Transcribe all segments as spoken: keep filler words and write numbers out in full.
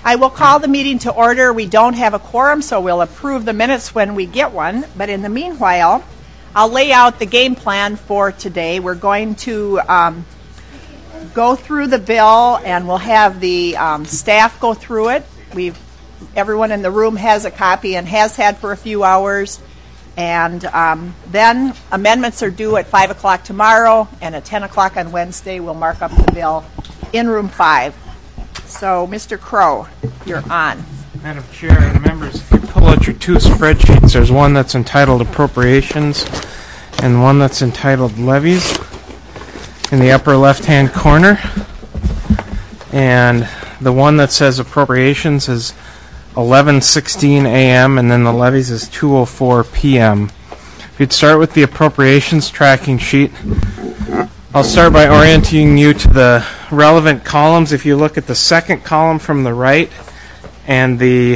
I will call the meeting to order. We don't have a quorum, so we'll approve the minutes when we get one. But in the meanwhile, I'll lay out the game plan for today. We're going to um, go through the bill, and we'll have the um, staff go through it. We've everyone in the room has a copy and has had for a few hours. And um, then amendments are due at five o'clock tomorrow, and at ten o'clock on Wednesday, we'll mark up the bill in room five. So, Mister Crow, you're on. Madam Chair and members, if you pull out your two spreadsheets, there's one that's entitled Appropriations and one that's entitled Levies in the upper left-hand corner. And the one that says Appropriations is eleven sixteen a.m. and then the levies is two oh four p.m. If you'd start with the appropriations tracking sheet, I'll start by orienting you to the relevant columns. If you look at the second column from the right and the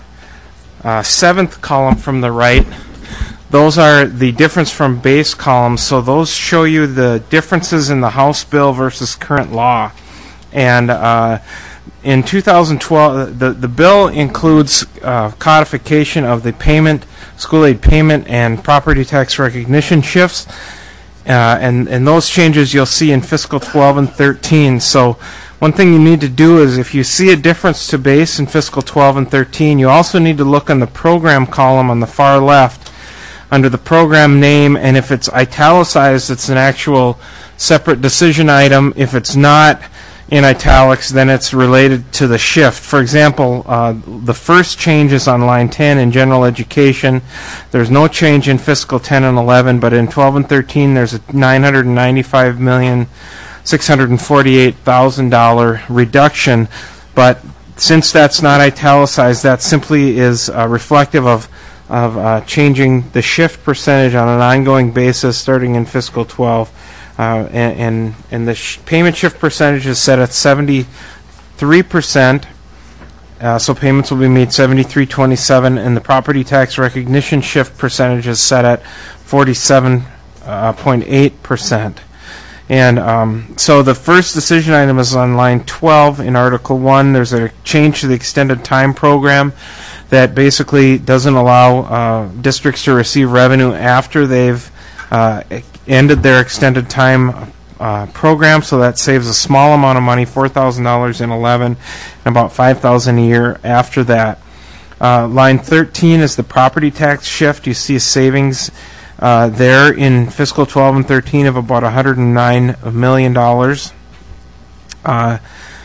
uh, seventh column from the right, those are the difference from base columns. So those show you the differences in the House bill versus current law. And uh, in two thousand twelve, the, the bill includes uh, codification of the payment, school aid payment, and property tax recognition shifts. Uh, and, and those changes you'll see in fiscal twelve and thirteen. So one thing you need to do is if you see a difference to base in fiscal twelve and thirteen, you also need to look on the program column on the far left under the program name, and if it's italicized, it's an actual separate decision item. If it's not in italics, then it's related to the shift. For example, uh, the first change is on line ten in general education. There's no change in fiscal ten and eleven, but in twelve and thirteen there's a nine hundred ninety-five million six hundred forty-eight thousand dollars reduction. But since that's not italicized, that simply is uh, reflective of of uh, changing the shift percentage on an ongoing basis starting in fiscal twelve. Uh, and, and and the sh- payment shift percentage is set at seventy-three percent, uh, so payments will be made seventy-three twenty-seven, and the property tax recognition shift percentage is set at forty-seven point eight percent. And um, so the first decision item is on line twelve in Article one. There's a change to the extended time program that basically doesn't allow uh, districts to receive revenue after they've uh, ended their extended time uh, program, so that saves a small amount of money, four thousand dollars in eleven, and about five thousand dollars a year after that. Uh, line thirteen is the property tax shift. You see a savings uh, there in fiscal twelve and thirteen of about one hundred nine million dollars. Uh,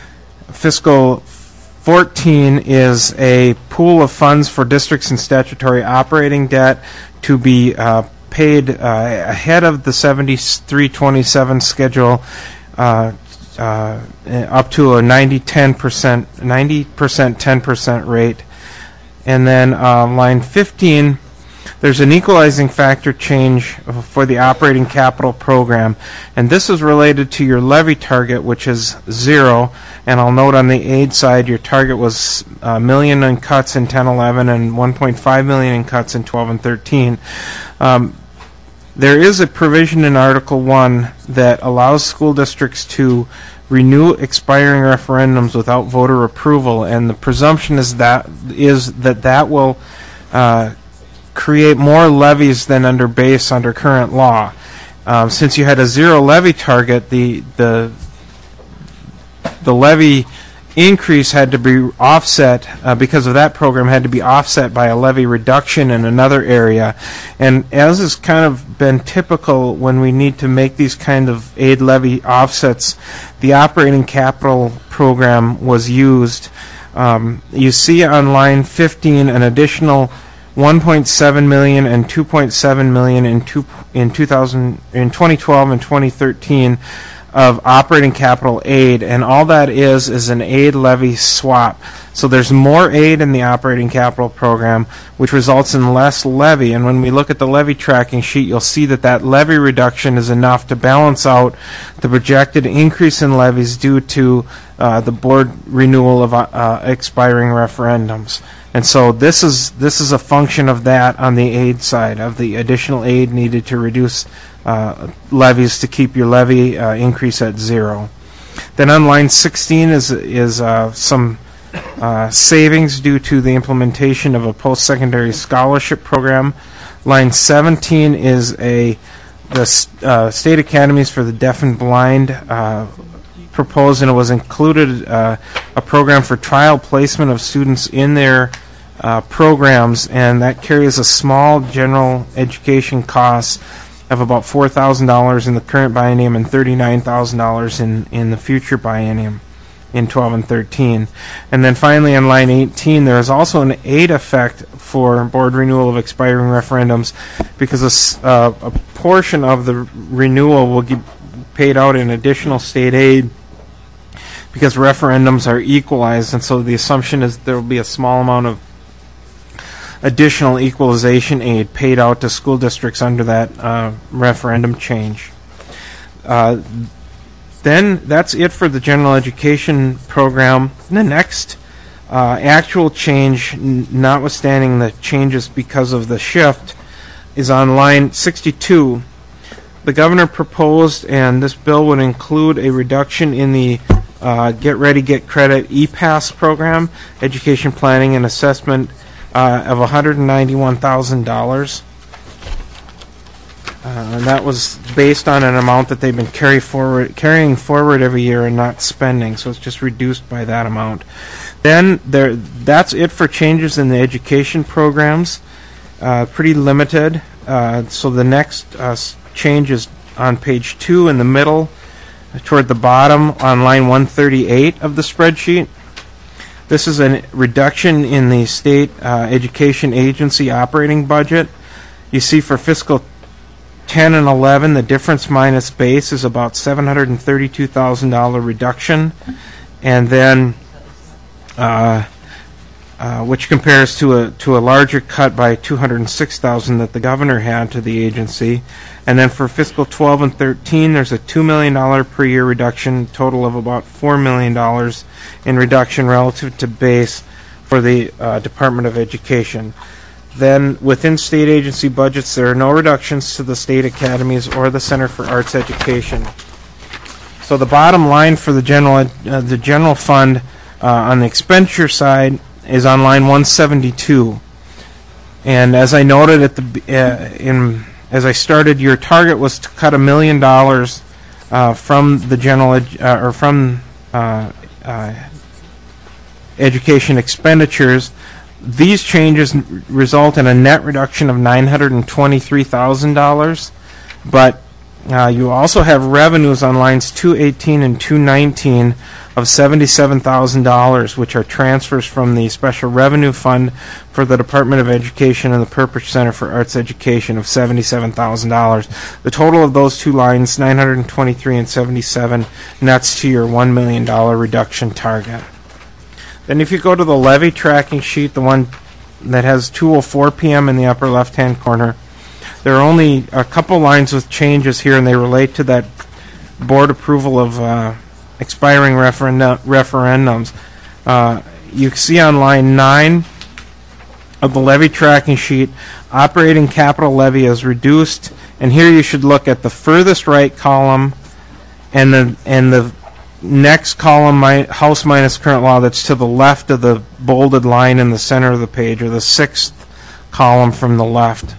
fiscal fourteen is a pool of funds for districts and statutory operating debt to be uh, paid uh, ahead of the seventy-three twenty-seven schedule, uh, uh, up to a ninety ten percent, ninety percent ten percent rate. And then uh, line fifteen, there's an equalizing factor change for the operating capital program, and this is related to your levy target, which is zero. And I'll note on the aid side, your target was a million in cuts in ten eleven and one point five million in cuts in twelve and thirteen. Um, there is a provision in Article one that allows school districts to renew expiring referendums without voter approval, and the presumption is that is that that will uh, create more levies than under base under current law. Um, since you had a zero levy target, the the the levy increase had to be offset uh, because of that program had to be offset by a levy reduction in another area. And as has kind of been typical when we need to make these kind of aid levy offsets, the operating capital program was used. Um, you see on line fifteen an additional one point seven million and two point seven million in two in two thousand in twenty twelve and twenty thirteen of operating capital aid, and all that is is an aid levy swap. So there's more aid in the operating capital program, which results in less levy. And when we look at the levy tracking sheet, you'll see that that levy reduction is enough to balance out the projected increase in levies due to uh, the board renewal of uh, expiring referendums. And so this is this is a function of that on the aid side, of the additional aid needed to reduce uh, levies to keep your levy uh, increase at zero. Then on line sixteen is is uh, some uh, savings due to the implementation of a post-secondary scholarship program. Line seventeen is a the uh, state academies for the deaf and blind uh, proposed, and it was included uh, a program for trial placement of students in their uh, programs, and that carries a small general education cost of about four thousand dollars in the current biennium and thirty-nine thousand dollars in, in the future biennium in twelve and thirteen. And then finally on line eighteen, there is also an aid effect for board renewal of expiring referendums, because a, s- uh, a portion of the renewal will get paid out in additional state aid because referendums are equalized, and so the assumption is there will be a small amount of additional equalization aid paid out to school districts under that uh, referendum change. Uh, then that's it for the general education program. The next uh, actual change, n- notwithstanding the changes because of the shift, is on line sixty-two. The governor proposed, and this bill would include a reduction in the uh, Get Ready, Get Credit E PASS program, Education Planning and Assessment, Uh, of one hundred ninety-one thousand dollars. Uh, and that was based on an amount that they've been carry forward, carrying forward every year and not spending, so it's just reduced by that amount. Then there, that's it for changes in the education programs. Uh, pretty limited. Uh, so the next uh, change is on page two in the middle, toward the bottom on line one thirty-eight of the spreadsheet. This is a reduction in the state uh, education agency operating budget. You see for fiscal ten and eleven, the difference minus base is about seven hundred thirty-two thousand dollars reduction, and then uh, uh, which compares to a to a larger cut by two hundred six thousand dollars that the governor had to the agency. And then for fiscal twelve and thirteen, there's a two million dollars per year reduction, total of about four million dollars in reduction relative to base for the uh, Department of Education. Then within state agency budgets, there are no reductions to the state academies or the Center for Arts Education. So the bottom line for the general ed, uh, the general fund uh, on the expenditure side is on line one seventy-two. And as I noted at the uh, in as I started, your target was to cut a million dollars uh, from the general ed, uh, or from uh, uh, education expenditures. These changes n- result in a net reduction of nine hundred twenty-three thousand dollars, but uh, you also have revenues on lines two eighteen and two nineteen of seventy-seven thousand dollars, which are transfers from the Special Revenue Fund for the Department of Education and the Purpose Center for Arts Education of seventy-seven thousand dollars. The total of those two lines, nine hundred twenty-three and seventy-seven, nets to your one million dollars reduction target. Then if you go to the levy tracking sheet, the one that has two oh four p.m. in the upper left-hand corner, there are only a couple lines with changes here, and they relate to that board approval of uh, expiring referenda- referendums. Uh, you see on line nine of the levy tracking sheet, operating capital levy is reduced, and here you should look at the furthest right column and the and the next column, mi- House minus current law, that's to the left of the bolded line in the center of the page, or the sixth column from the left.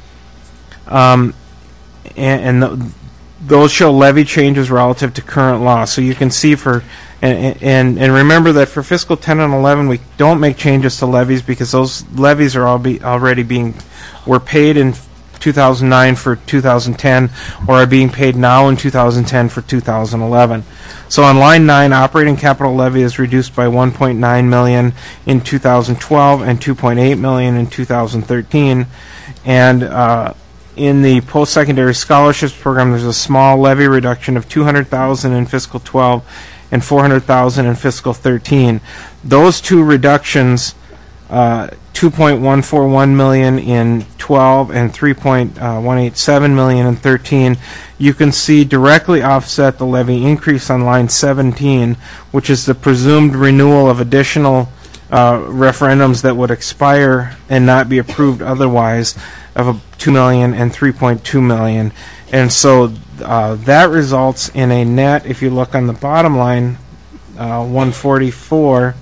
Um, and and the, those show levy changes relative to current law. So you can see for, and, and and remember that for fiscal ten and eleven, we don't make changes to levies because those levies are all be already being, were paid in two thousand nine for two thousand ten, or are being paid now in two thousand ten for two thousand eleven. So on line nine, operating capital levy is reduced by one point nine million dollars in two thousand twelve and two point eight million dollars in two thousand thirteen, and uh, in the post-secondary scholarships program, there's a small levy reduction of two hundred thousand dollars in fiscal twelve and four hundred thousand dollars in fiscal thirteen. Those two reductions, uh, two point one four one million dollars in twelve and three point one eight seven million dollars in thirteen, you can see directly offset the levy increase on line seventeen, which is the presumed renewal of additional uh, referendums that would expire and not be approved otherwise, of a two million dollars and three point two million dollars. And so uh, that results in a net, if you look on the bottom line, uh, one forty-four,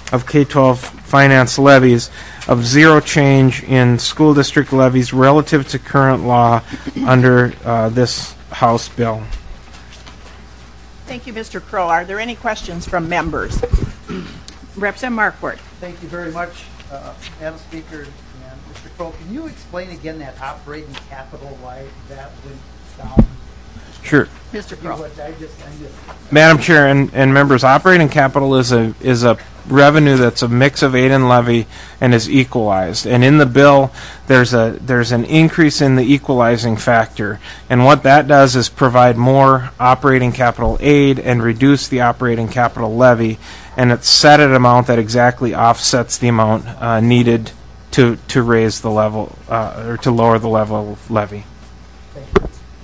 of K twelve finance levies of zero change in school district levies relative to current law under uh, this House bill. Thank you, Mister Crow. Are there any questions from members? Representative Markwart. Thank you very much, uh, Madam Speaker and Mister Crow. Can you explain again that operating capital, why that went down? Sure. Mister Crow. I just, I just, Madam Chair and, and members, operating capital is a is a revenue that's a mix of aid and levy and is equalized. And in the bill, there's a there's an increase in the equalizing factor. And what that does is provide more operating capital aid and reduce the operating capital levy. And it's set at an amount that exactly offsets the amount uh, needed to to raise the level uh, or to lower the level of levy. thank you.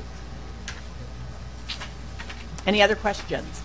Any other questions?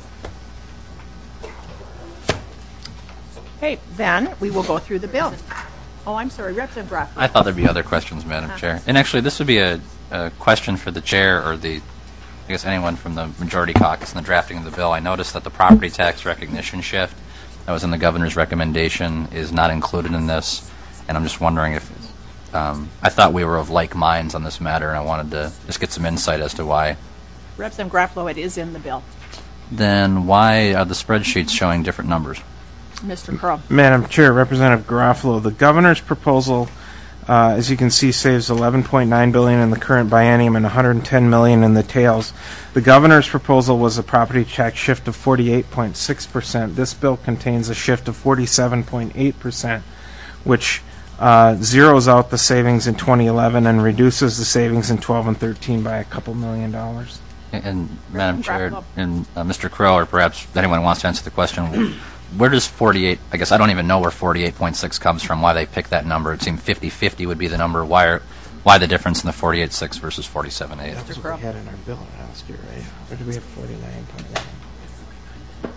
Okay, then we will go through the bill. Oh, I'm sorry, Representative Graff. I thought there'd be other questions, Madam Chair. And actually, this would be a, a question for the chair or the, I guess, anyone from the majority caucus in the drafting of the bill. I noticed that the property tax recognition shift that was in the governor's recommendation is not included in this. And I'm just wondering if, um, I thought we were of like minds on this matter, and I wanted to just get some insight as to why. Representative Grafflo, it is in the bill. Then why are the spreadsheets showing different numbers? Mister Crow. Madam Chair, Representative Garofalo, the governor's proposal, uh, as you can see, saves eleven point nine billion dollars in the current biennium and one hundred ten million dollars in the tails. The governor's proposal was a property tax shift of forty-eight point six percent. This bill contains a shift of forty-seven point eight percent, which uh, zeroes out the savings in twenty eleven and reduces the savings in twelve and thirteen by a couple million dollars. And, and Madam Chair, and uh, Mister Crow, or perhaps anyone who wants to answer the question, where does forty-eight, I guess I don't even know where forty-eight point six comes from, why they picked that number. It seemed fifty fifty would be the number. Why are, why the difference in the forty-eight point six versus forty-seven point eight? That's what we had in our bill last year, right? Or did we have forty-nine point nine?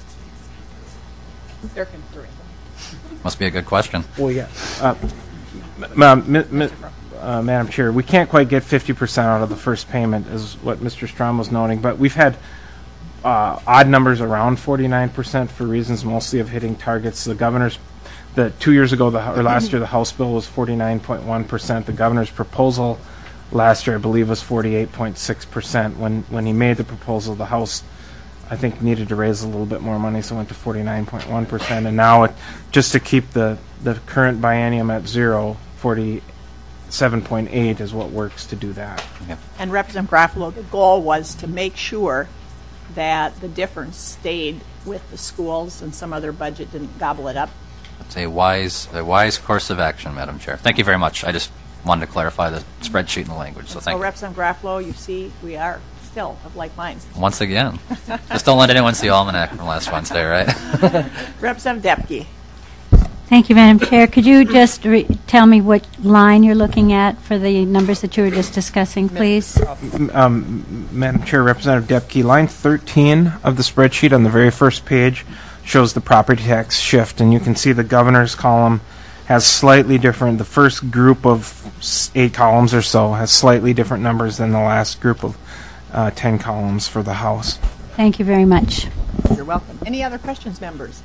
They're conferring. Must be a good question. Well, yeah. Uh, m- m- m- uh, Madam Chair, we can't quite get fifty percent out of the first payment, is what Mister Strom was noting, but we've had uh, odd numbers around forty-nine percent for reasons mostly of hitting targets. The governor's, the two years ago, the, or last year, the House bill was forty-nine point one percent. The governor's proposal last year, I believe, was forty-eight point six percent. When, when he made the proposal, the House, I think, needed to raise a little bit more money, so it went to forty-nine point one percent. And now, it, just to keep the, the current biennium at zero, forty-seven point eight is what works to do that. Yep. And Representative Graffalo, the goal was to make sure that the difference stayed with the schools and some other budget didn't gobble it up. It's a wise, a wise course of action, Madam Chair. Thank you very much. I just wanted to clarify the spreadsheet and the language, so So thank you. Representative Graffalo, you see, we are still of like minds. Once again, just don't let anyone see Almanac from last Wednesday, right? Representative Depke. Thank you, Madam Chair. Could you just re- tell me what line you're looking at for the numbers that you were just discussing, please? Um, Madam Chair, Representative Depke, line thirteen of the spreadsheet on the very first page shows the property tax shift, and you can see the governor's column has slightly different, the first group of s- eight columns or so has slightly different numbers than the last group of uh, ten columns for the House. Thank you very much. You're welcome. Any other questions, members?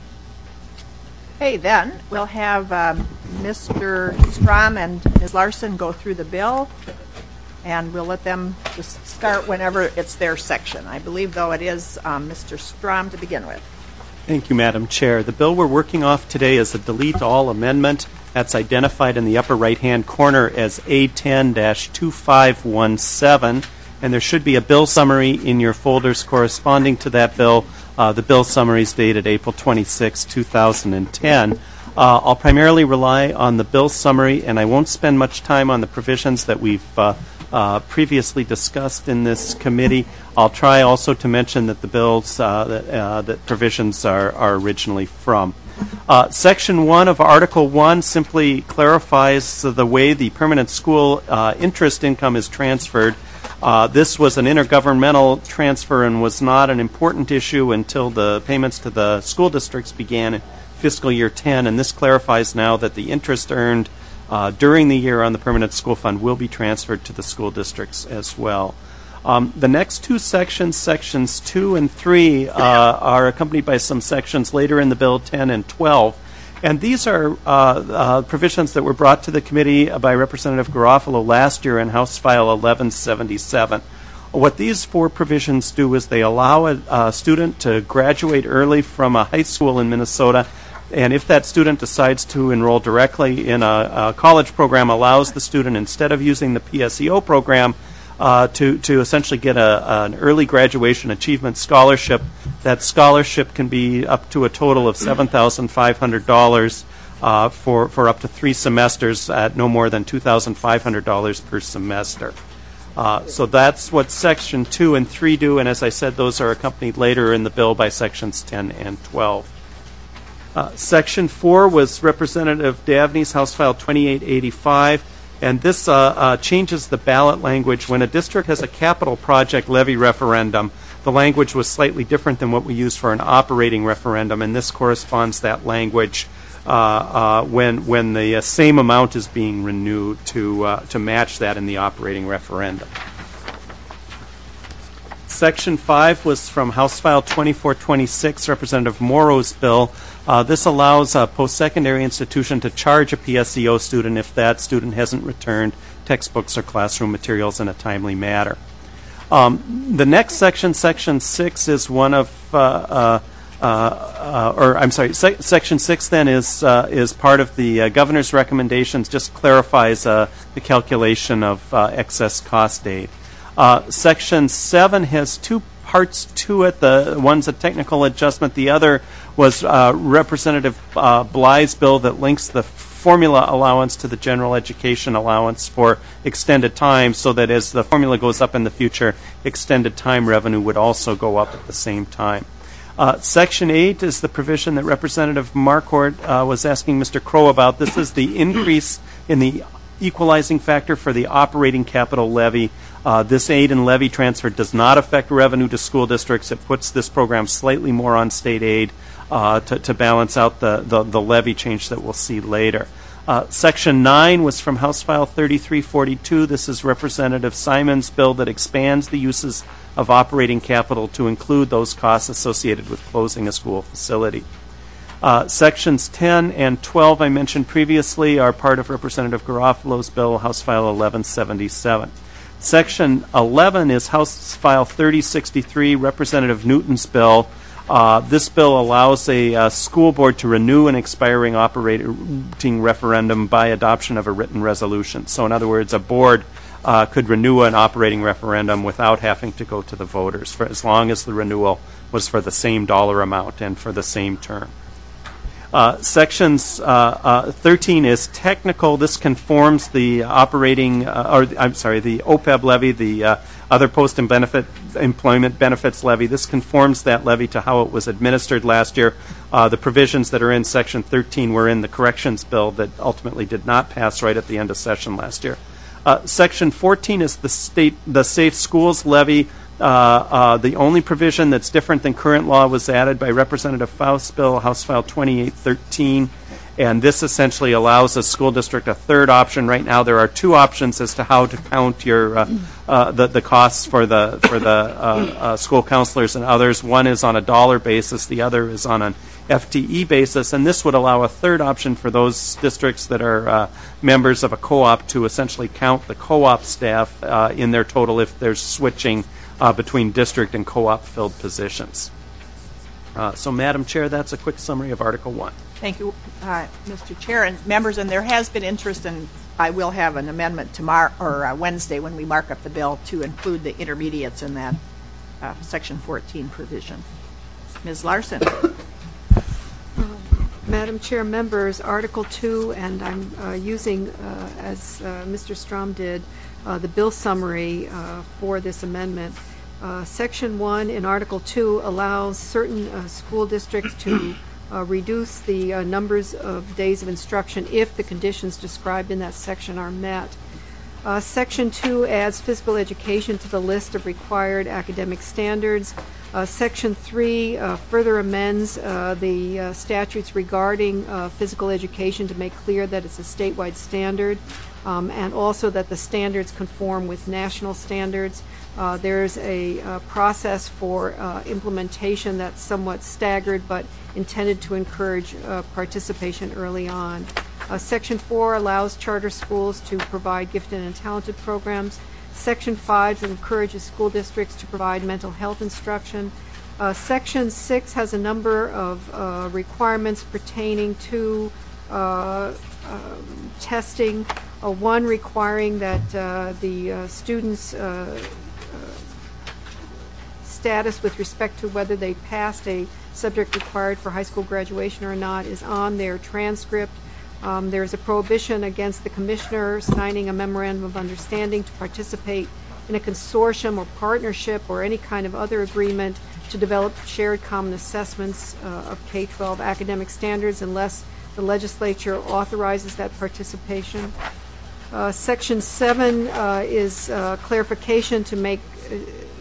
Okay, then we'll have um, Mister Strom and Miz Larson go through the bill, and we'll let them just start whenever it's their section. I believe, though, it is um, Mister Strom to begin with. Thank you, Madam Chair. The bill we're working off today is a delete all amendment. That's identified in the upper right-hand corner as A ten dash two five one seven, and there should be a bill summary in your folders corresponding to that bill. Uh, the bill summary is dated April twenty-sixth, two thousand ten. Uh, I'll primarily rely on the bill summary, and I won't spend much time on the provisions that we've uh, uh, previously discussed in this committee. I'll try also to mention that the bills uh, that, uh, that provisions are, are originally from. Uh, Section one of Article one simply clarifies the way the permanent school uh, interest income is transferred. Uh, this was an intergovernmental transfer and was not an important issue until the payments to the school districts began in fiscal year ten, and this clarifies now that the interest earned uh, during the year on the permanent school fund will be transferred to the school districts as well. Um, the next two sections, sections two and three, uh, are accompanied by some sections later in the bill, ten and twelve. And these are uh, uh, provisions that were brought to the committee by Representative Garofalo last year in House File eleven seventy-seven. What these four provisions do is they allow a, a student to graduate early from a high school in Minnesota, and if that student decides to enroll directly in a, a college program, allows the student, instead of using the P S E O program, uh, to, to essentially get a, an early graduation achievement scholarship. That scholarship can be up to a total of seven thousand five hundred dollars uh, for, for up to three semesters at no more than two thousand five hundred dollars per semester. Uh, so that's what Section two and three do, and as I said, those are accompanied later in the bill by Sections ten and twelve. Uh, Section four was Representative Davney's House File twenty-eight eighty-five, and this uh, uh, changes the ballot language. When a district has a capital project levy referendum, the language was slightly different than what we use for an operating referendum, and this corresponds that language uh, uh, when when the uh, same amount is being renewed to uh, to match that in the operating referendum. Section five was from House File twenty-four twenty-six, Representative Morrow's bill. Uh, this allows a post-secondary institution to charge a P S E O student if that student hasn't returned textbooks or classroom materials in a timely manner. Um, the next section, Section six, is one of, uh, uh, uh, or I'm sorry, se- Section six then is uh, is part of the uh, governor's recommendations, just clarifies uh, the calculation of uh, excess cost aid. Uh, Section seven has two parts to it. The one's a technical adjustment. The other was uh, Representative uh, Bly's bill that links the formula allowance to the general education allowance for extended time, so that as the formula goes up in the future, extended time revenue would also go up at the same time. Uh, Section eight is the provision that Representative Marquardt uh, was asking Mister Crow about. This is the increase in the equalizing factor for the operating capital levy. Uh, this aid and levy transfer does not affect revenue to school districts. It puts this program slightly more on state aid uh, to, to balance out the, the, the levy change that we'll see later. Uh, Section nine was from House File thirty-three forty-two. This is Representative Simon's bill that expands the uses of operating capital to include those costs associated with closing a school facility. Uh, sections ten and twelve I mentioned previously are part of Representative Garofalo's bill, House File eleven seventy-seven. Section eleven is House File thirty sixty-three, Representative Newton's bill. Uh, this bill allows a uh, school board to renew an expiring operating referendum by adoption of a written resolution. So in other words, a board uh, could renew an operating referendum without having to go to the voters, for as long as the renewal was for the same dollar amount and for the same term. Uh, sections uh, uh, thirteen is technical. This conforms the operating, uh, or I'm sorry, the O P E B levy, the uh, other post and benefit employment benefits levy. This conforms that levy to how it was administered last year. Uh, the provisions that are in Section thirteen were in the corrections bill that ultimately did not pass right at the end of session last year. Uh, Section fourteen is the state, the Safe Schools levy. Uh, uh, the only provision that's different than current law was added by Representative Faust's bill, House File twenty-eight thirteen, and this essentially allows a school district a third option. Right now, there are two options as to how to count your uh, uh, the the costs for the for the uh, uh, school counselors and others. One is on a dollar basis, the other is on an F T E basis, and this would allow a third option for those districts that are uh, members of a co-op to essentially count the co-op staff uh, in their total if they're switching Uh, between district and co-op filled positions. Uh, so, Madam Chair, that's a quick summary of Article one. Thank you, uh, Mister Chair and members. And there has been interest, and I will have an amendment tomorrow or uh, Wednesday when we mark up the bill to include the intermediates in that uh, Section fourteen provision. Miz Larson. Uh, Madam Chair, members, Article two, and I'm uh, using, uh, as uh, Mister Strom did, uh, the bill summary uh, for this amendment. Uh, Section one in Article two allows certain uh, school districts to uh, reduce the uh, numbers of days of instruction if the conditions described in that section are met. Uh, Section two adds physical education to the list of required academic standards. Uh, Section three uh, further amends uh, the uh, statutes regarding uh, physical education to make clear that it's a statewide standard, um, and also that the standards conform with national standards. Uh, there's a uh, process for uh, implementation that's somewhat staggered but intended to encourage uh, participation early on. Uh, Section four allows charter schools to provide gifted and talented programs. Section five encourages school districts to provide mental health instruction. Uh, Section six has a number of uh, requirements pertaining to uh, um, testing. Uh, one requiring that uh, the uh, students' uh, uh, status with respect to whether they passed a subject required for high school graduation or not is on their transcript. Um, there is a prohibition against the commissioner signing a memorandum of understanding to participate in a consortium or partnership or any kind of other agreement to develop shared common assessments uh, of K twelve academic standards unless the legislature authorizes that participation. Uh, Section seven uh, is uh, clarification to make uh,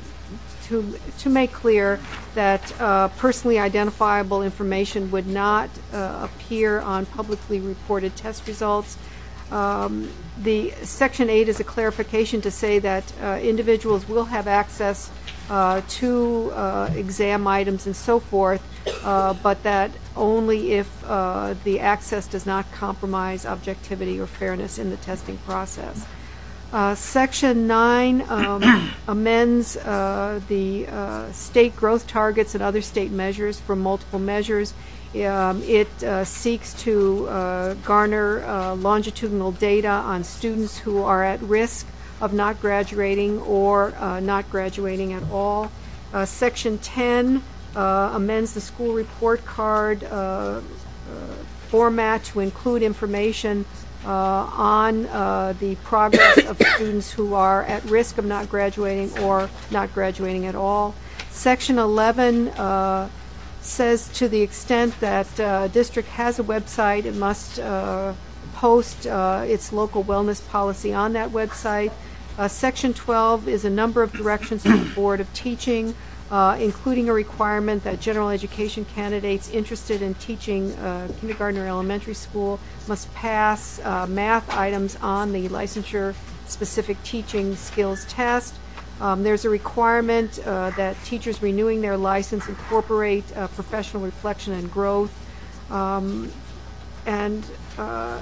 to to make clear that uh, personally identifiable information would not uh, appear on publicly reported test results. Um, the Section eight is a clarification to say that uh, individuals will have access uh, to uh, exam items and so forth, uh, but that only if uh, the access does not compromise objectivity or fairness in the testing process. Uh, Section nine um, amends uh, the uh, state growth targets and other state measures from multiple measures. Um, it uh, seeks to uh, garner uh, longitudinal data on students who are at risk of not graduating or uh, not graduating at all. Uh, Section ten uh, amends the school report card uh, uh, format to include information Uh, on uh, the progress of students who are at risk of not graduating or not graduating at all. Section eleven uh, says to the extent that uh, district has a website, it must uh, post uh, its local wellness policy on that website. Uh, Section twelve is a number of directions to the Board of Teaching, Uh, including a requirement that general education candidates interested in teaching uh, kindergarten or elementary school must pass uh, math items on the licensure-specific teaching skills test. Um, there's a requirement uh, that teachers renewing their license incorporate uh, professional reflection and growth. Um, and uh,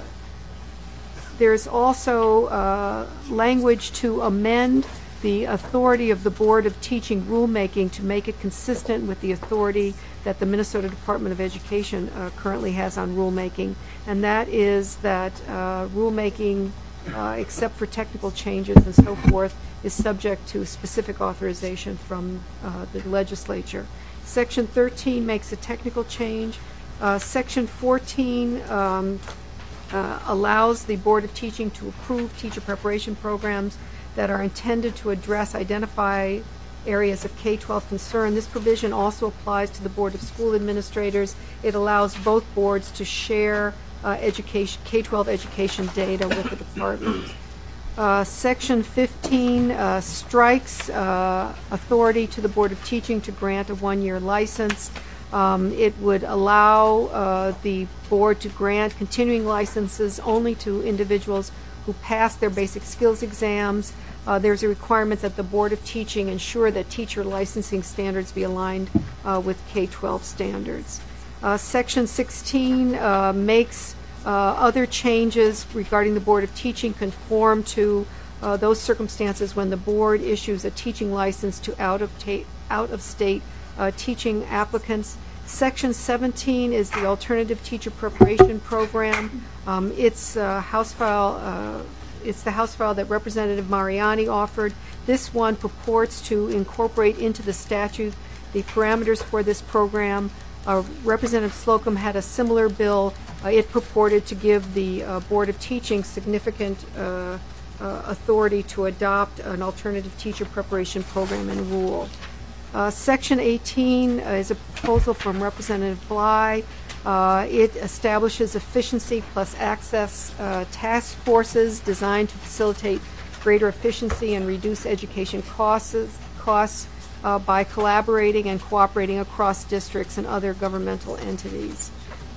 there's also uh, language to amend the authority of the Board of Teaching rulemaking to make it consistent with the authority that the Minnesota Department of Education uh, currently has on rulemaking, and that is that uh, rulemaking, uh, except for technical changes and so forth, is subject to specific authorization from uh, the legislature. Section thirteen makes a technical change. Uh, Section fourteen um, uh, allows the Board of Teaching to approve teacher preparation programs that are intended to address, identify areas of K twelve concern. This provision also applies to the Board of School Administrators. It allows both boards to share uh, education, K twelve education data with the department. Uh, Section fifteen uh, strikes uh, authority to the Board of Teaching to grant a one-year license. Um, it would allow uh, the board to grant continuing licenses only to individuals who pass their basic skills exams. Uh, there's a requirement that the Board of Teaching ensure that teacher licensing standards be aligned uh, with K twelve standards. Uh, Section sixteen uh, makes uh, other changes regarding the Board of Teaching conform to uh, those circumstances when the board issues a teaching license to out-of-state out-of-state uh, teaching applicants. Section seventeen is the Alternative Teacher Preparation Program. Um, it's uh, House file. Uh, it's the House file that Representative Mariani offered. This one purports to incorporate into the statute the parameters for this program. Uh, Representative Slocum had a similar bill. Uh, it purported to give the uh, Board of Teaching significant uh, uh, authority to adopt an alternative teacher preparation program and rule. Uh, Section eighteen uh, is a proposal from Representative Bly. Uh, it establishes efficiency plus access uh, task forces designed to facilitate greater efficiency and reduce education costs. costs. uh, by collaborating and cooperating across districts and other governmental entities.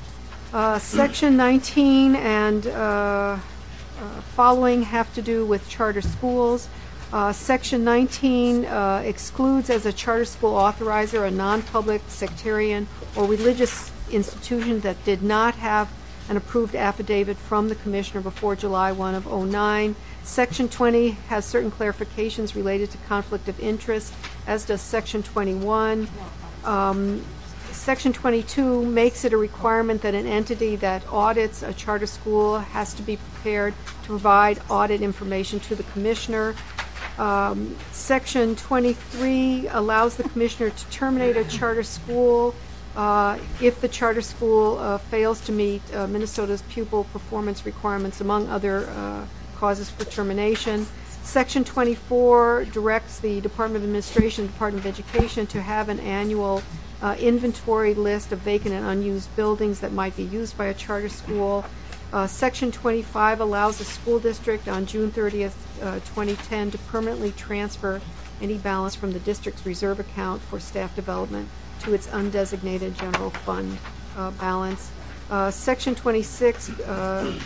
Uh, Section nineteen and uh, uh, following have to do with charter schools. Uh, Section nineteen uh, excludes as a charter school authorizer a non-public, sectarian, or religious institution that did not have an approved affidavit from the commissioner before July first of oh nine. Section twenty has certain clarifications related to conflict of interest, as does Section twenty-one. Um, Section twenty-two makes it a requirement that an entity that audits a charter school has to be prepared to provide audit information to the commissioner. Um, Section twenty-three allows the commissioner to terminate a charter school uh, if the charter school uh, fails to meet uh, Minnesota's pupil performance requirements, among other uh, causes for termination. Section twenty-four directs the Department of Administration, Department of Education to have an annual uh, inventory list of vacant and unused buildings that might be used by a charter school. Uh, Section twenty-five allows a school district on June thirtieth, uh, twenty ten to permanently transfer any balance from the district's reserve account for staff development to its undesignated general fund uh, balance. Uh, Section twenty-six uh,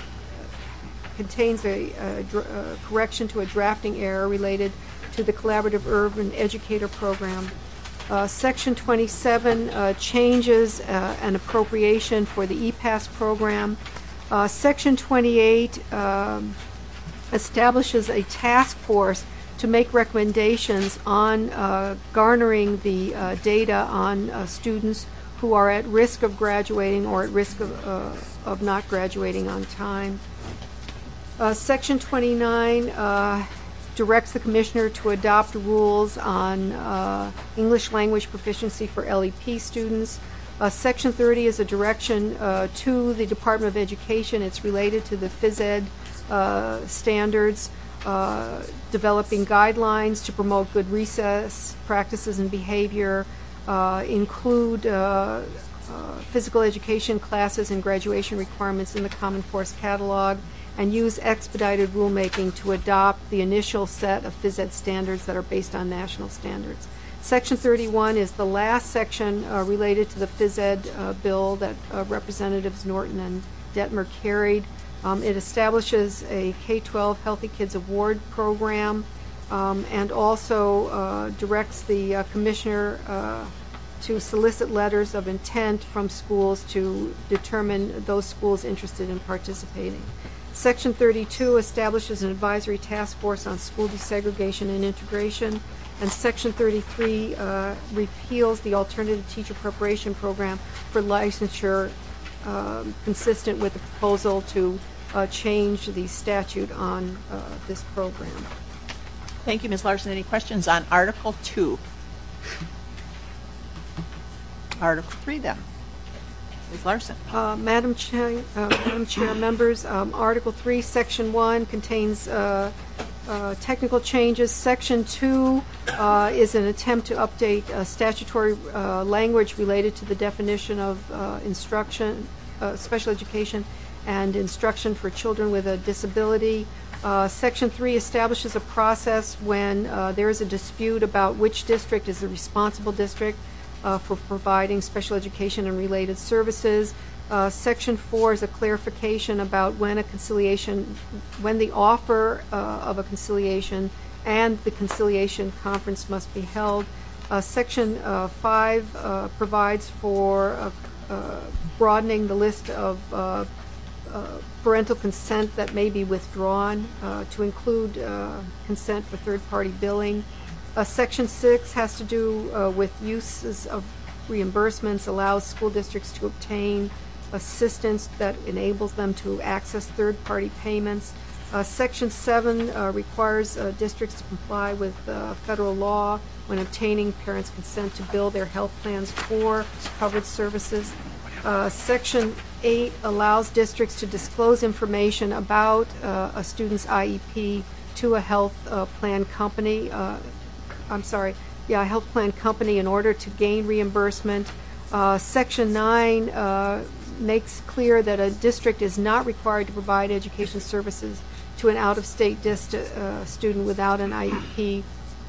contains a, a, dr- a correction to a drafting error related to the Collaborative Urban Educator Program. Uh, Section twenty-seven uh, changes uh, an appropriation for the E PASS program. Uh, Section twenty-eight um, establishes a task force to make recommendations on uh, garnering the uh, data on uh, students who are at risk of graduating or at risk of, uh, of not graduating on time. Uh, Section twenty-nine uh, directs the commissioner to adopt rules on uh, English language proficiency for L E P students. Uh, Section thirty is a direction uh, to the Department of Education. It's related to the phys ed uh, standards, uh, developing guidelines to promote good recess practices and behavior, uh, include uh, uh, physical education classes and graduation requirements in the Common Course catalog, and use expedited rulemaking to adopt the initial set of phys ed standards that are based on national standards. Section thirty-one is the last section uh, related to the phys ed uh, bill that uh, Representatives Norton and Detmer carried. Um, it establishes a K twelve Healthy Kids Award program um, and also uh, directs the uh, commissioner uh, to solicit letters of intent from schools to determine those schools interested in participating. Section thirty-two establishes an advisory task force on school desegregation and integration. And Section thirty-three uh, repeals the alternative teacher preparation program for licensure, um, consistent with the proposal to uh, change the statute on uh, this program. Thank you, Miz Larson. Any questions on Article two? Article three, then. Miz Larson. Uh, Madam Chair, uh, Madam Chair, members, um, Article three, Section one contains uh, uh, technical changes. Section two uh, is an attempt to update uh, statutory uh, language related to the definition of uh, instruction, uh, special education, and instruction for children with a disability. Uh, Section three establishes a process when uh, there is a dispute about which district is the responsible district Uh, for providing special education and related services. Uh, Section four is a clarification about when a conciliation, when the offer uh, of a conciliation and the conciliation conference must be held. Uh, Section uh, five uh, provides for uh, uh, broadening the list of uh, uh, parental consent that may be withdrawn uh, to include uh, consent for third-party billing. Uh, Section six has to do uh, with uses of reimbursements, allows school districts to obtain assistance that enables them to access third-party payments. Uh, Section seven uh, requires uh, districts to comply with uh, federal law when obtaining parents' consent to bill their health plans for covered services. Uh, Section eight allows districts to disclose information about uh, a student's I E P to a health uh, plan company. Uh, I'm sorry, yeah, a health plan company in order to gain reimbursement. Uh, Section nine uh, makes clear that a district is not required to provide education services to an out-of-state dist- uh, student without an I E P.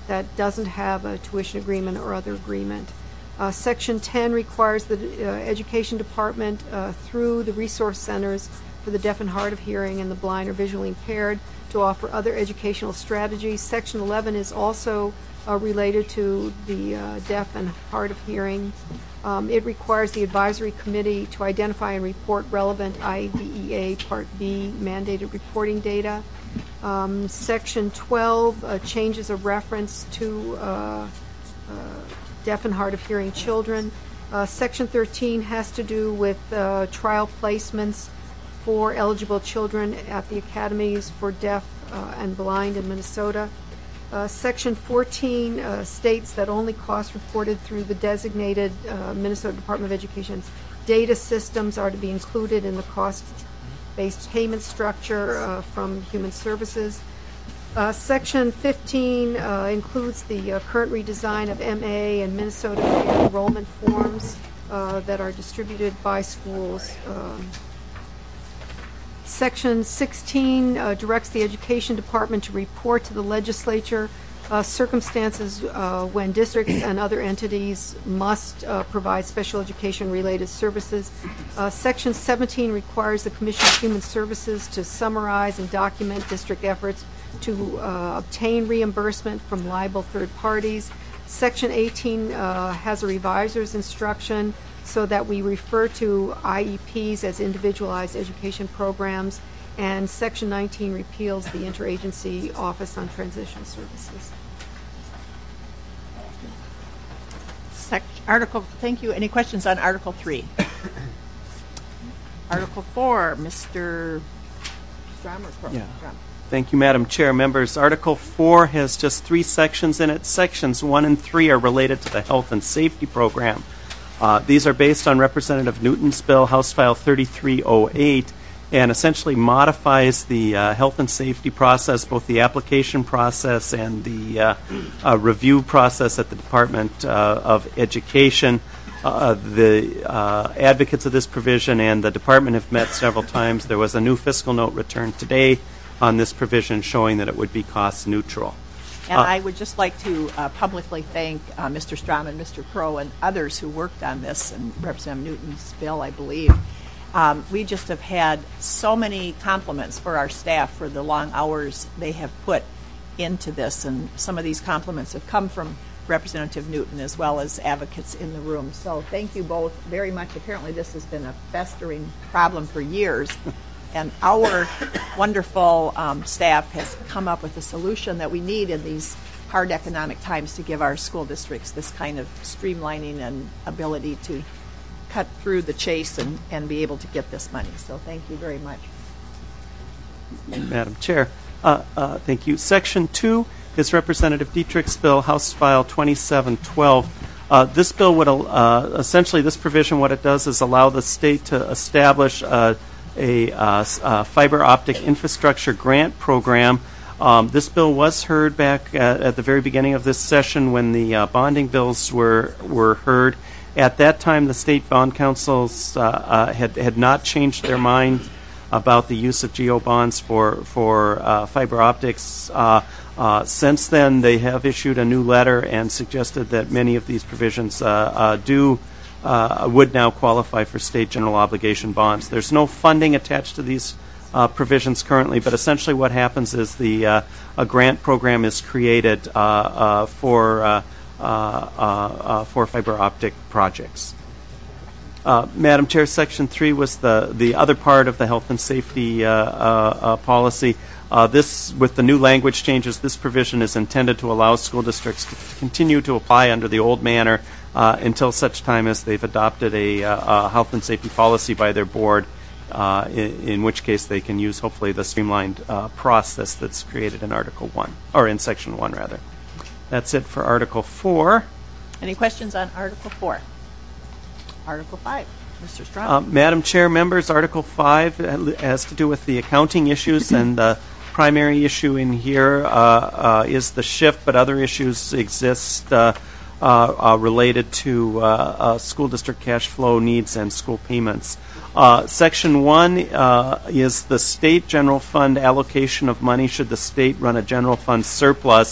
that doesn't have a tuition agreement or other agreement. Uh, Section ten requires the uh, Education Department, uh, through the resource centers for the deaf and hard of hearing and the blind or visually impaired, to offer other educational strategies. Section eleven is also uh, related to the uh, deaf and hard of hearing. Um, it requires the advisory committee to identify and report relevant I D E A Part B mandated reporting data. Um, Section twelve uh, changes a reference to uh, uh, deaf and hard of hearing children. Uh, Section thirteen has to do with uh, trial placements for eligible children at the academies for deaf uh, and blind in Minnesota. Uh, Section fourteen uh, states that only costs reported through the designated uh, Minnesota Department of Education's data systems are to be included in the cost-based payment structure uh, from Human Services. Uh, Section fifteen uh, includes the uh, current redesign of M A and Minnesota enrollment forms uh, that are distributed by schools. Um, Section sixteen uh, directs the Education Department to report to the legislature uh, circumstances uh, when districts and other entities must uh, provide special education-related services. Uh, Section seventeen requires the Commission of Human Services to summarize and document district efforts to uh, obtain reimbursement from liable third parties. Section eighteen uh, has a reviser's instruction so that we refer to I E Ps as individualized education programs, and Section nineteen repeals the Interagency Office on Transition Services. Sec- Article, thank you. Any questions on Article three? Article four, Mister Strom or Crow? Yeah. Strom. Thank you, Madam Chair. Members, Article four has just three sections in it. Sections one and three are related to the health and safety program. Uh, these are based on Representative Newton's bill, House File thirty-three oh eight, and essentially modifies the uh, health and safety process, both the application process and the uh, uh, review process at the Department uh, of Education. Uh, the uh, advocates of this provision and the department have met several times. There was a new fiscal note returned today on this provision showing that it would be cost neutral. And Uh, I would just like to uh, publicly thank uh, Mister Strom and Mister Crow and others who worked on this, and Representative Newton's bill, I believe. Um, we just have had so many compliments for our staff for the long hours they have put into this, and some of these compliments have come from Representative Newton as well as advocates in the room. So thank you both very much. Apparently this has been a festering problem for years. And our wonderful um, staff has come up with a solution that we need in these hard economic times to give our school districts this kind of streamlining and ability to cut through the chase and, and be able to get this money. So thank you very much. Madam Chair, uh, uh, thank you. Section two is Representative Dietrich's bill, House File twenty-seven twelve. Uh, this bill would, uh, essentially, this provision, what it does is allow the state to establish uh, a uh, uh, fiber optic infrastructure grant program. Um, this bill was heard back at, at the very beginning of this session when the uh, bonding bills were were heard. At that time, the state bond councils uh, uh, had had not changed their mind about the use of geo bonds for for uh, fiber optics. Uh, uh, since then, they have issued a new letter and suggested that many of these provisions uh, uh, do. Uh, would now qualify for state general obligation bonds. There's no funding attached to these uh, provisions currently, but essentially what happens is the uh, a grant program is created uh, uh, for uh, uh, uh, for fiber optic projects. Uh, Madam Chair, Section three was the the other part of the health and safety uh, uh, uh, policy. Uh, this, with the new language changes, this provision is intended to allow school districts to continue to apply under the old manner uh, until such time as they've adopted a, uh, a health and safety policy by their board, uh, in, in which case they can use, hopefully, the streamlined uh, process that's created in Article one, or in Section one, rather. That's it for Article four. Any questions on Article four? Article five, Mister Strom. Uh, Madam Chair, members, Article five has to do with the accounting issues, and the primary issue in here uh, uh, is the shift, but other issues exist uh, uh, uh, related to uh, uh, school district cash flow needs and school payments. Uh, Section one uh, is the state general fund allocation of money should the state run a general fund surplus.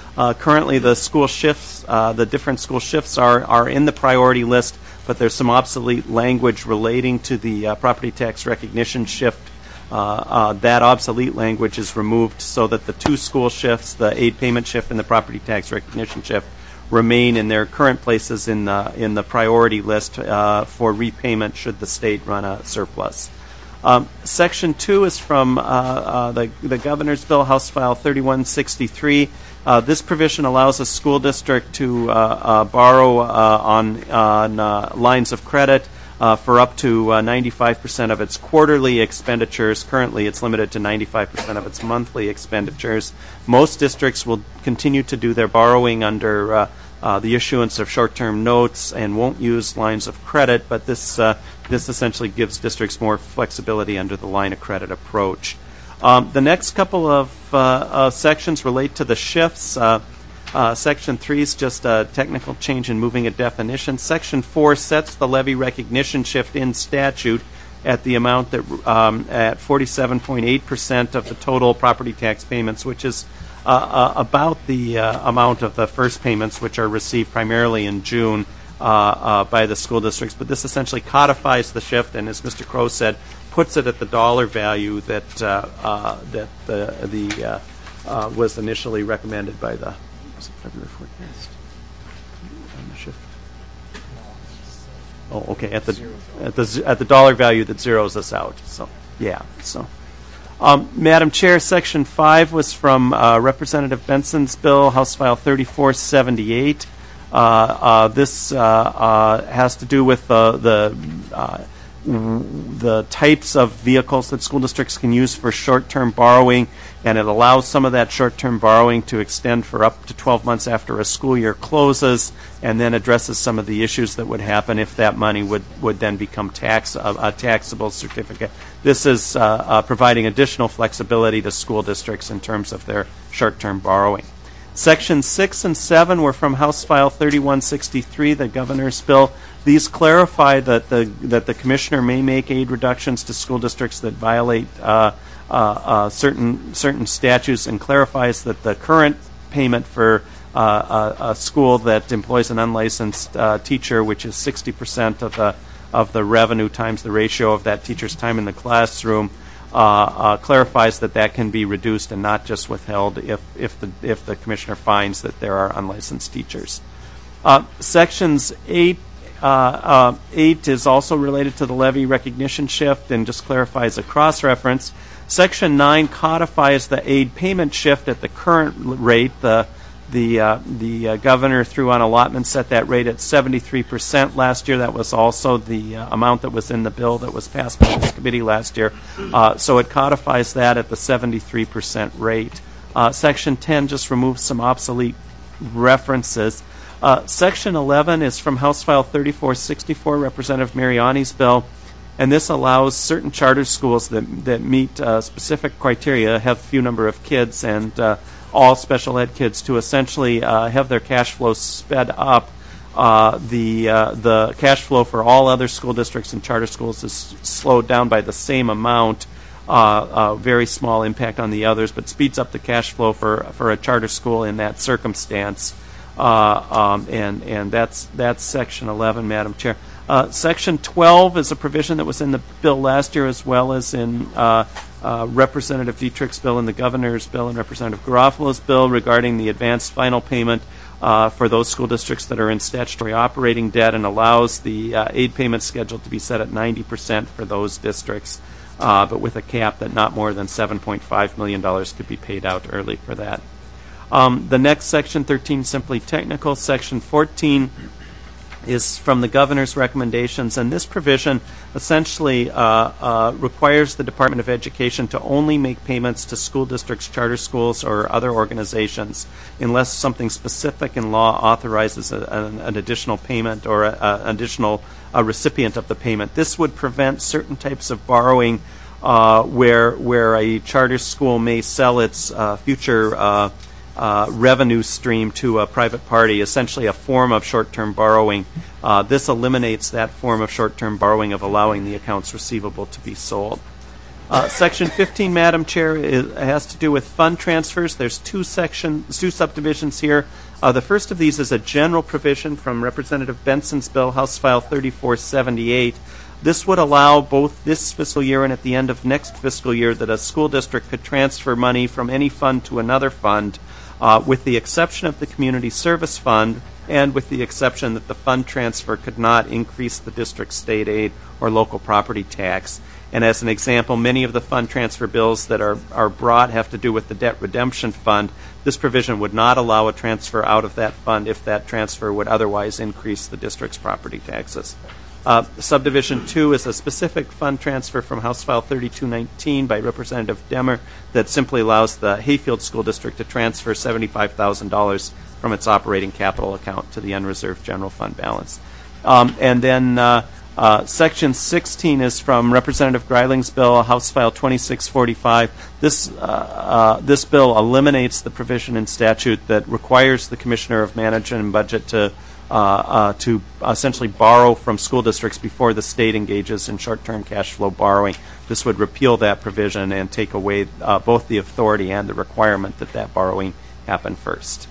Uh, currently, the school shifts, uh, the different school shifts are, are in the priority list, but there's some obsolete language relating to the uh, property tax recognition shift. Uh, uh, that obsolete language is removed so that the two school shifts, the aid payment shift and the property tax recognition shift, remain in their current places in the in the priority list uh, for repayment should the state run a surplus. Um, Section two is from uh, uh, the the Governor's Bill, House File thirty-one sixty-three. Uh, this provision allows a school district to uh, uh, borrow uh, on on uh, lines of credit uh, for up to uh, ninety-five percent of its quarterly expenditures. Currently, it's limited to ninety-five percent of its monthly expenditures. Most districts will continue to do their borrowing under uh, uh, the issuance of short-term notes and won't use lines of credit, but this uh, this essentially gives districts more flexibility under the line of credit approach. Um, the next couple of uh, uh, sections relate to the shifts. Uh, uh, Section three is just a technical change in moving a definition. Section four sets the levy recognition shift in statute at the amount that um, at forty-seven point eight percent of the total property tax payments, which is uh, uh, about the uh, amount of the first payments, which are received primarily in June uh, uh, by the school districts. But this essentially codifies the shift, and as Mister Crow said, puts it at the dollar value that uh, uh, that the the uh, uh, was initially recommended by the was it February forecast on the shift. Oh, okay, at the at the at the dollar value that zeroes us out. So yeah, so. Um, Madam Chair, Section five was from uh, Representative Benson's bill, House File thirty-four seventy-eight. Uh, uh, this uh, uh, has to do with uh, the uh, the types of vehicles that school districts can use for short-term borrowing, and it allows some of that short-term borrowing to extend for up to twelve months after a school year closes, and then addresses some of the issues that would happen if that money would, would then become tax a, a taxable certificate. This is uh, uh, providing additional flexibility to school districts in terms of their short-term borrowing. Section six and seven were from House File thirty-one sixty-three, the Governor's Bill. These clarify that the that the Commissioner may make aid reductions to school districts that violate uh, uh, uh, certain certain statutes, and clarifies that the current payment for uh, a, a school that employs an unlicensed uh, teacher, which is sixty percent of the of the revenue times the ratio of that teacher's time in the classroom, Uh, uh, clarifies that that can be reduced and not just withheld if if the if the commissioner finds that there are unlicensed teachers. Uh, sections eight uh, uh, eight is also related to the levy recognition shift and just clarifies a cross reference. Section nine codifies the aid payment shift at the current rate. The the uh, the uh, governor, through on allotment, set that rate at seventy-three percent last year. That was also the uh, amount that was in the bill that was passed by this committee last year. Uh, so it codifies that at the seventy-three percent rate. Uh, Section ten just removes some obsolete references. Uh, Section eleven is from House File thirty-four sixty-four, Representative Mariani's bill, and this allows certain charter schools that that meet uh, specific criteria, have few number of kids, and uh, all special ed kids to essentially uh, have their cash flow sped up. Uh, the uh, the cash flow for all other school districts and charter schools is slowed down by the same amount. Uh, uh, very small impact on the others, but speeds up the cash flow for for a charter school in that circumstance. Uh, um, and and that's that's Section eleven, Madam Chair. Uh, Section twelve is a provision that was in the bill last year, as well as in uh, uh, Representative Dietrich's bill and the Governor's bill and Representative Garofalo's bill regarding the advanced final payment uh, for those school districts that are in statutory operating debt, and allows the uh, aid payment schedule to be set at ninety percent for those districts, uh, but with a cap that not more than seven point five million dollars could be paid out early for that. Um, the next section, thirteen, simply technical. Section fourteen is from the Governor's recommendations, and this provision essentially uh, uh, requires the Department of Education to only make payments to school districts, charter schools, or other organizations unless something specific in law authorizes a, an, an additional payment or an additional a recipient of the payment. This would prevent certain types of borrowing uh, where where a charter school may sell its uh, future uh, Uh, revenue stream to a private party, essentially a form of short-term borrowing. Uh, this eliminates that form of short-term borrowing of allowing the accounts receivable to be sold. Uh, Section fifteen, Madam Chair, is, has to do with fund transfers. There's two sections, two subdivisions here. Uh, the first of these is a general provision from Representative Benson's bill, House File thirty-four seventy-eight. This would allow both this fiscal year and at the end of next fiscal year that a school district could transfer money from any fund to another fund, uh, with the exception of the Community Service Fund, and with the exception that the fund transfer could not increase the district's state aid or local property tax. And as an example, many of the fund transfer bills that are, are brought have to do with the debt redemption fund. This provision would not allow a transfer out of that fund if that transfer would otherwise increase the district's property taxes. Uh, subdivision two is a specific fund transfer from House File thirty-two nineteen by Representative Demmer that simply allows the Hayfield School District to transfer seventy-five thousand dollars from its operating capital account to the unreserved general fund balance. Um, and then uh, uh, Section sixteen is from Representative Greiling's bill, House File twenty-six forty-five. This, uh, uh, this bill eliminates the provision in statute that requires the Commissioner of Management and Budget to Uh, uh, to essentially borrow from school districts before the state engages in short-term cash flow borrowing. This would repeal that provision and take away uh, both the authority and the requirement that that borrowing happen first.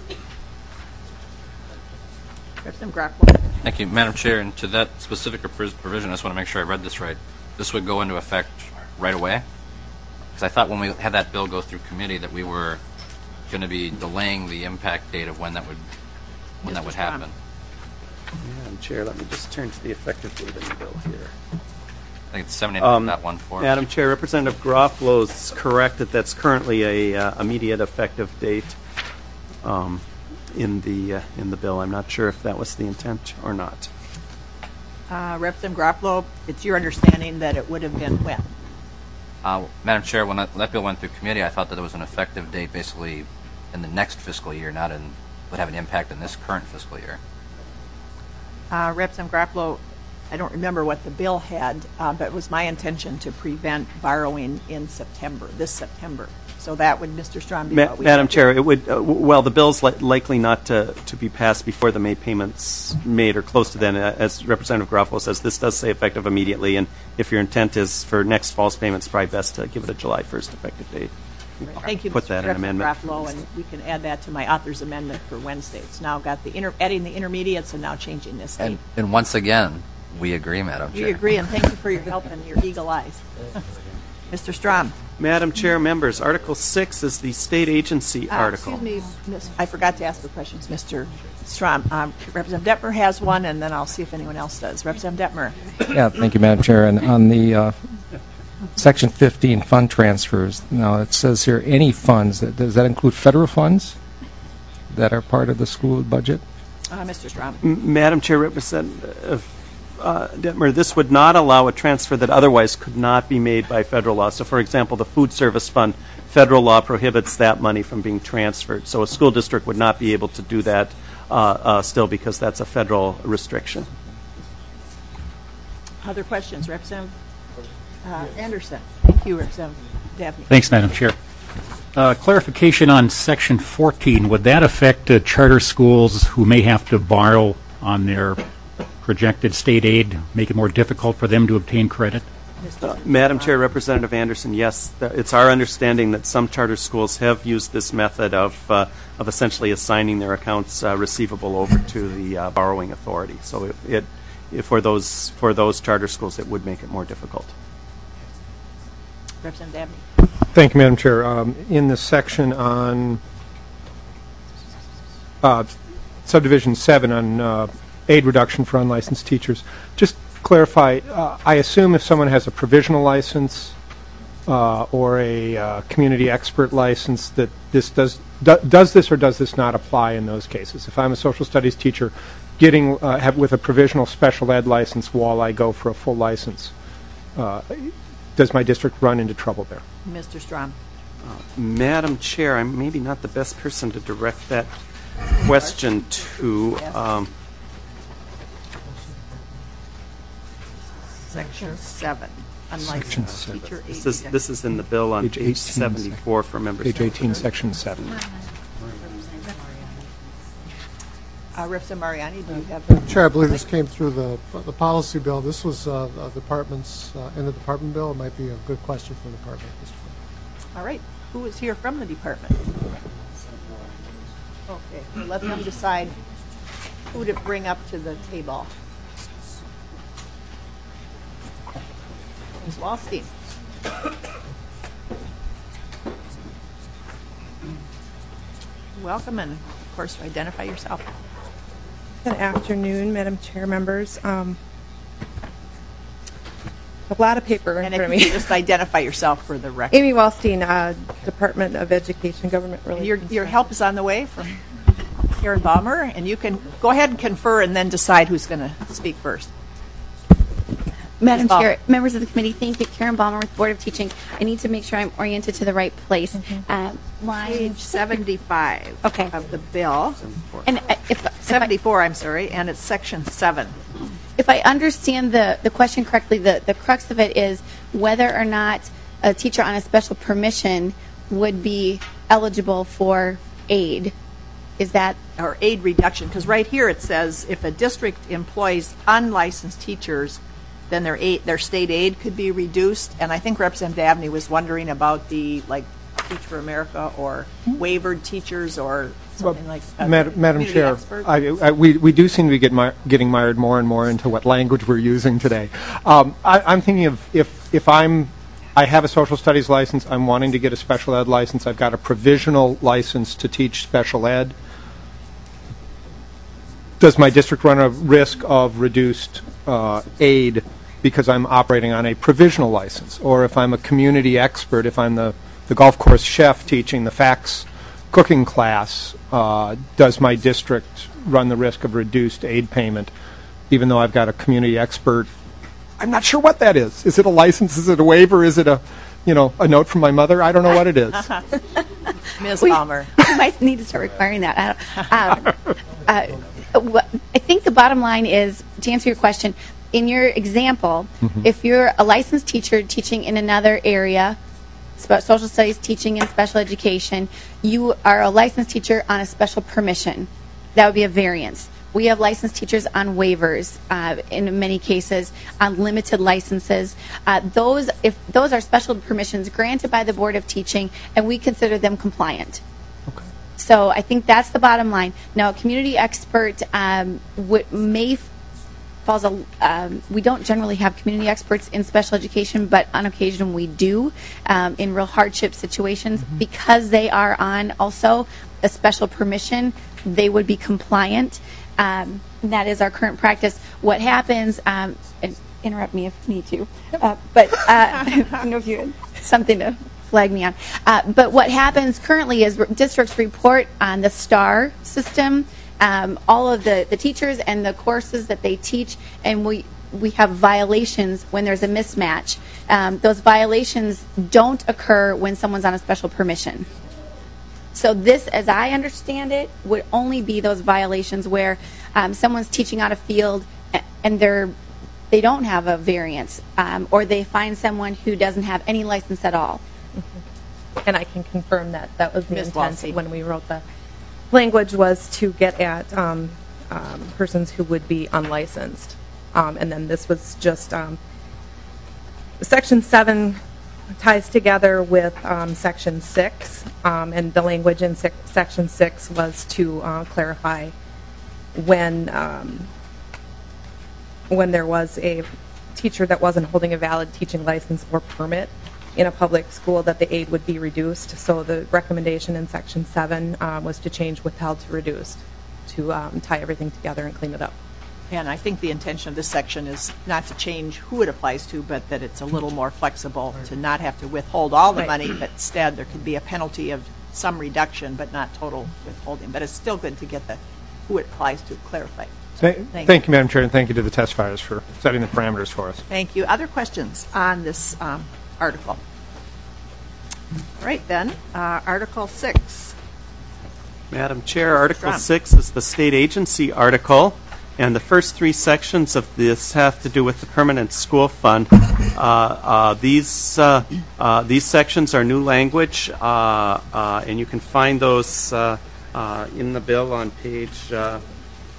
Representative Grappler. Thank you, Madam Chair. And to that specific provision, I just want to make sure I read this right. This would go into effect right away? Because I thought when we had that bill go through committee that we were going to be delaying the impact date of when that would when that would happen. Madam Chair, let me just turn to the effective date of the bill here. I think it's seventy-nine point one four. Um, Madam Chair, Representative Garofalo is correct that that's currently a uh, immediate effective date um, in the uh, in the bill. I'm not sure if that was the intent or not. Uh, Representative Garofalo, it's your understanding that it would have been when? Uh, Madam Chair, when that, that bill went through committee, I thought that there was an effective date basically in the next fiscal year, not in would have an impact in this current fiscal year. Uh, Representative Garofalo, I don't remember what the bill had, uh, but it was my intention to prevent borrowing in September, this September. So that would, Mister Strom, be Ma- what we Madam had. Chair, it would, uh, w- well, the bill's li- likely not to, to be passed before the May payments made or close to then. Uh, as Representative Garofalo says, this does say effective immediately, and if your intent is for next fall's payments, it's probably best to give it a July first effective date. Thank you, Put Mister that in Representative amendment. Garofalo, and we can add that to my author's amendment for Wednesday. It's now got the inter- adding the intermediates and now changing this date. And, and once again, we agree, Madam Chair. We agree, and thank you for your help and your eagle eyes. Mister Strom. Madam Chair, members, Article six is the state agency Uh, article. Excuse me, Miss, I forgot to ask the questions, Mister Strom. Um, Representative Detmer has one, and then I'll see if anyone else does. Representative Detmer. Yeah, thank you, Madam Chair. And on the uh, Section fifteen, fund transfers, now it says here any funds. Does that include federal funds that are part of the school budget? Uh, Mister Strom. M- Madam Chair, Representative uh, Detmer, this would not allow a transfer that otherwise could not be made by federal law. So, for example, the Food Service Fund, federal law prohibits that money from being transferred. So a school district would not be able to do that uh, uh, still because that's a federal restriction. Other questions? Representative uh, Anderson. Thank you, Representative Dabney. Thanks, Madam Chair. Uh, clarification on Section fourteen. Would that affect uh, charter schools who may have to borrow on their projected state aid, make it more difficult for them to obtain credit? Uh, Madam Chair, Representative Anderson, yes, th- it's our understanding that some charter schools have used this method of uh, of essentially assigning their accounts uh, receivable over to the uh, borrowing authority. So it, it, it for those for those charter schools, it would make it more difficult. Representative Dabney. Thank you, Madam Chair. Um, in the section on uh, subdivision seven on uh, aid reduction for unlicensed teachers, just clarify, uh, I assume if someone has a provisional license uh, or a uh, community expert license that this does, do, does this or does this not apply in those cases? If I'm a social studies teacher getting uh, have, with a provisional special ed license while I go for a full license, uh, does my district run into trouble there? Mister Strom. Uh, Madam Chair, I'm maybe not the best person to direct that question to. Um, Section seven. Section Unlicensed seven. teacher aid. this is this is in the bill on Page page eighteen, seventy-four for members. Page eighteen, section seven. Uh, Representative Mariani, do you have the Chair, I believe this came through the the policy bill. This was uh, the department's uh, in the department bill. It might be a good question for the department. Mister Frank. All right. Who is here from the department? Okay. We'll let them decide who to bring up to the table. Miz Wallstein. Welcome, and of course, identify yourself. Good afternoon, Madam Chair, members. Um, a lot of paper in And front if of you me. could just identify yourself for the record. Amy Wallstein, uh, Department of Education, Government Relations. Your, your help is on the way from Karen Balmer, and you can go ahead and confer and then decide who's going to speak first. Madam Miz Balmer. Chair, members of the committee, thank you. Karen Balmer with Board of Teaching. I need to make sure I'm oriented to the right place. Mm-hmm. Uh, line Page seventy-five Okay. of the bill. And uh, if, if, seventy-four, I'm sorry, and it's section seven. I, if I understand the, the question correctly, the, the crux of it is whether or not a teacher on a special permission would be eligible for aid. Is that Or aid reduction, because right here it says if a district employs unlicensed teachers, then their aid, their state aid could be reduced. And I think Representative Dabney was wondering about the, like, Teach for America or waivered teachers or something like that. Madam, Madam Community Chair, experts. I, I, we, we do seem to be get mi- getting mired more and more into what language we're using today. Um, I, I'm thinking of if, if I'm, I have a social studies license, I'm wanting to get a special ed license, I've got a provisional license to teach special ed. Does my district run a risk of reduced uh, aid because I'm operating on a provisional license? Or if I'm a community expert, if I'm the, the golf course chef teaching the FACS cooking class, uh, does my district run the risk of reduced aid payment even though I've got a community expert? I'm not sure what that is. Is it a license? Is it a waiver? Is it a, you know, a note from my mother? I don't know what it is. Miz We- Balmer. we might need to start requiring that. I, don't, um, uh, what- I think the bottom line is, to answer your question, in your example, Mhm. if you're a licensed teacher teaching in another area, spe- social studies teaching in special education, you are a licensed teacher on a special permission. That would be a variance. We have licensed teachers on waivers, uh, in many cases, on limited licenses. Uh, those, if those are special permissions granted by the Board of Teaching, and we consider them compliant. Okay. So I think that's the bottom line. Now, a community expert um, would, may f- falls. A, um, we don't generally have community experts in special education, but on occasion we do um, in real hardship situations Mm-hmm. because they are on also a special permission. They would be compliant. Um, and that is our current practice. What happens? Um, and interrupt me if you need to, uh, but uh, I don't know if you had something to flag me on. Uh, but what happens currently is districts report on the STAR system, um, all of the, the teachers and the courses that they teach, and we we have violations when there's a mismatch. Um, those violations don't occur when someone's on a special permission. So this, as I understand it, would only be those violations where um, someone's teaching out of field a- and they're they don't have a variance, um, or they find someone who doesn't have any license at all. And I can confirm that that was the Miz intent Walsey. when we wrote the language, was to get at um, um, persons who would be unlicensed. Um, and then this was just um, Section seven ties together with um, Section six, um, and the language in sec- Section six was to uh, clarify when um, when there was a teacher that wasn't holding a valid teaching license or permit in a public school, that the aid would be reduced. So the recommendation in Section seven uh, was to change withheld to reduced, to um, tie everything together and clean it up. And I think the intention of this section is not to change who it applies to, but that it's a little more flexible to not have to withhold all the Right. money, but instead there could be a penalty of some reduction, but not total withholding. But it's still good to get the who it applies to clarified. Th- Thank Thank you, Madam Chair, and thank you to the testifiers for setting the parameters for us. Thank you. Other questions on this um, article? All right, then, uh, Article six. Madam Chair, Article Strom. six is the state agency article, and the first three sections of this have to do with the permanent school fund. Uh, uh, these uh, uh, these sections are new language, uh, uh, and you can find those uh, uh, in the bill on page uh,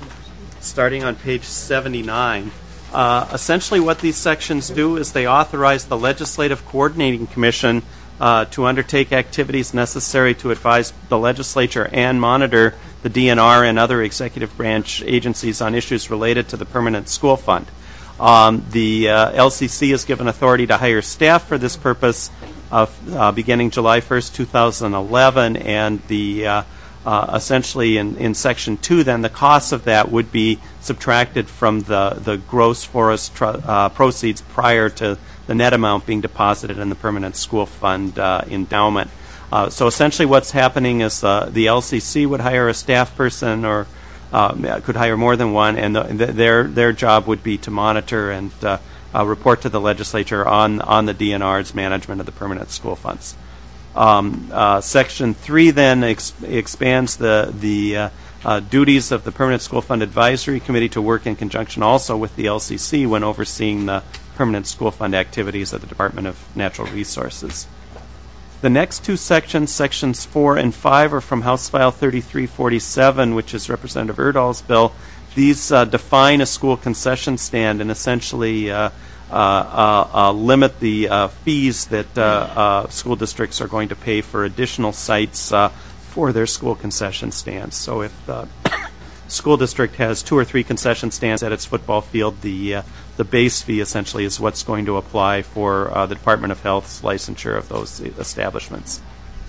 starting on page seventy-nine. Uh, essentially what these sections do is they authorize the Legislative Coordinating Commission uh, to undertake activities necessary to advise the legislature and monitor the D N R and other executive branch agencies on issues related to the Permanent School Fund. Um, the uh, L C C is given authority to hire staff for this purpose uh, uh, beginning July first, two thousand eleven, and the uh, uh, essentially in, in Section two, then the cost of that would be subtracted from the, the gross forest tr- uh, proceeds prior to the net amount being deposited in the Permanent School Fund uh, endowment. Uh, so essentially what's happening is uh, the L C C would hire a staff person or uh, could hire more than one, and the, their their job would be to monitor and uh, uh, report to the legislature on, on the D N R's management of the permanent school funds. Um, uh, Section three then ex- expands the, the uh, uh, duties of the Permanent School Fund Advisory Committee to work in conjunction also with the L C C when overseeing the permanent school fund activities of the Department of Natural Resources. The next two sections, sections four and five, are from House File thirty-three forty-seven, which is Representative Erdahl's bill. These uh, define a school concession stand and essentially uh, uh, uh, uh, limit the uh, fees that uh, uh, school districts are going to pay for additional sites uh, for their school concession stands. So if the school district has two or three concession stands at its football field, the uh, the base fee essentially is what's going to apply for uh, the Department of Health's licensure of those establishments.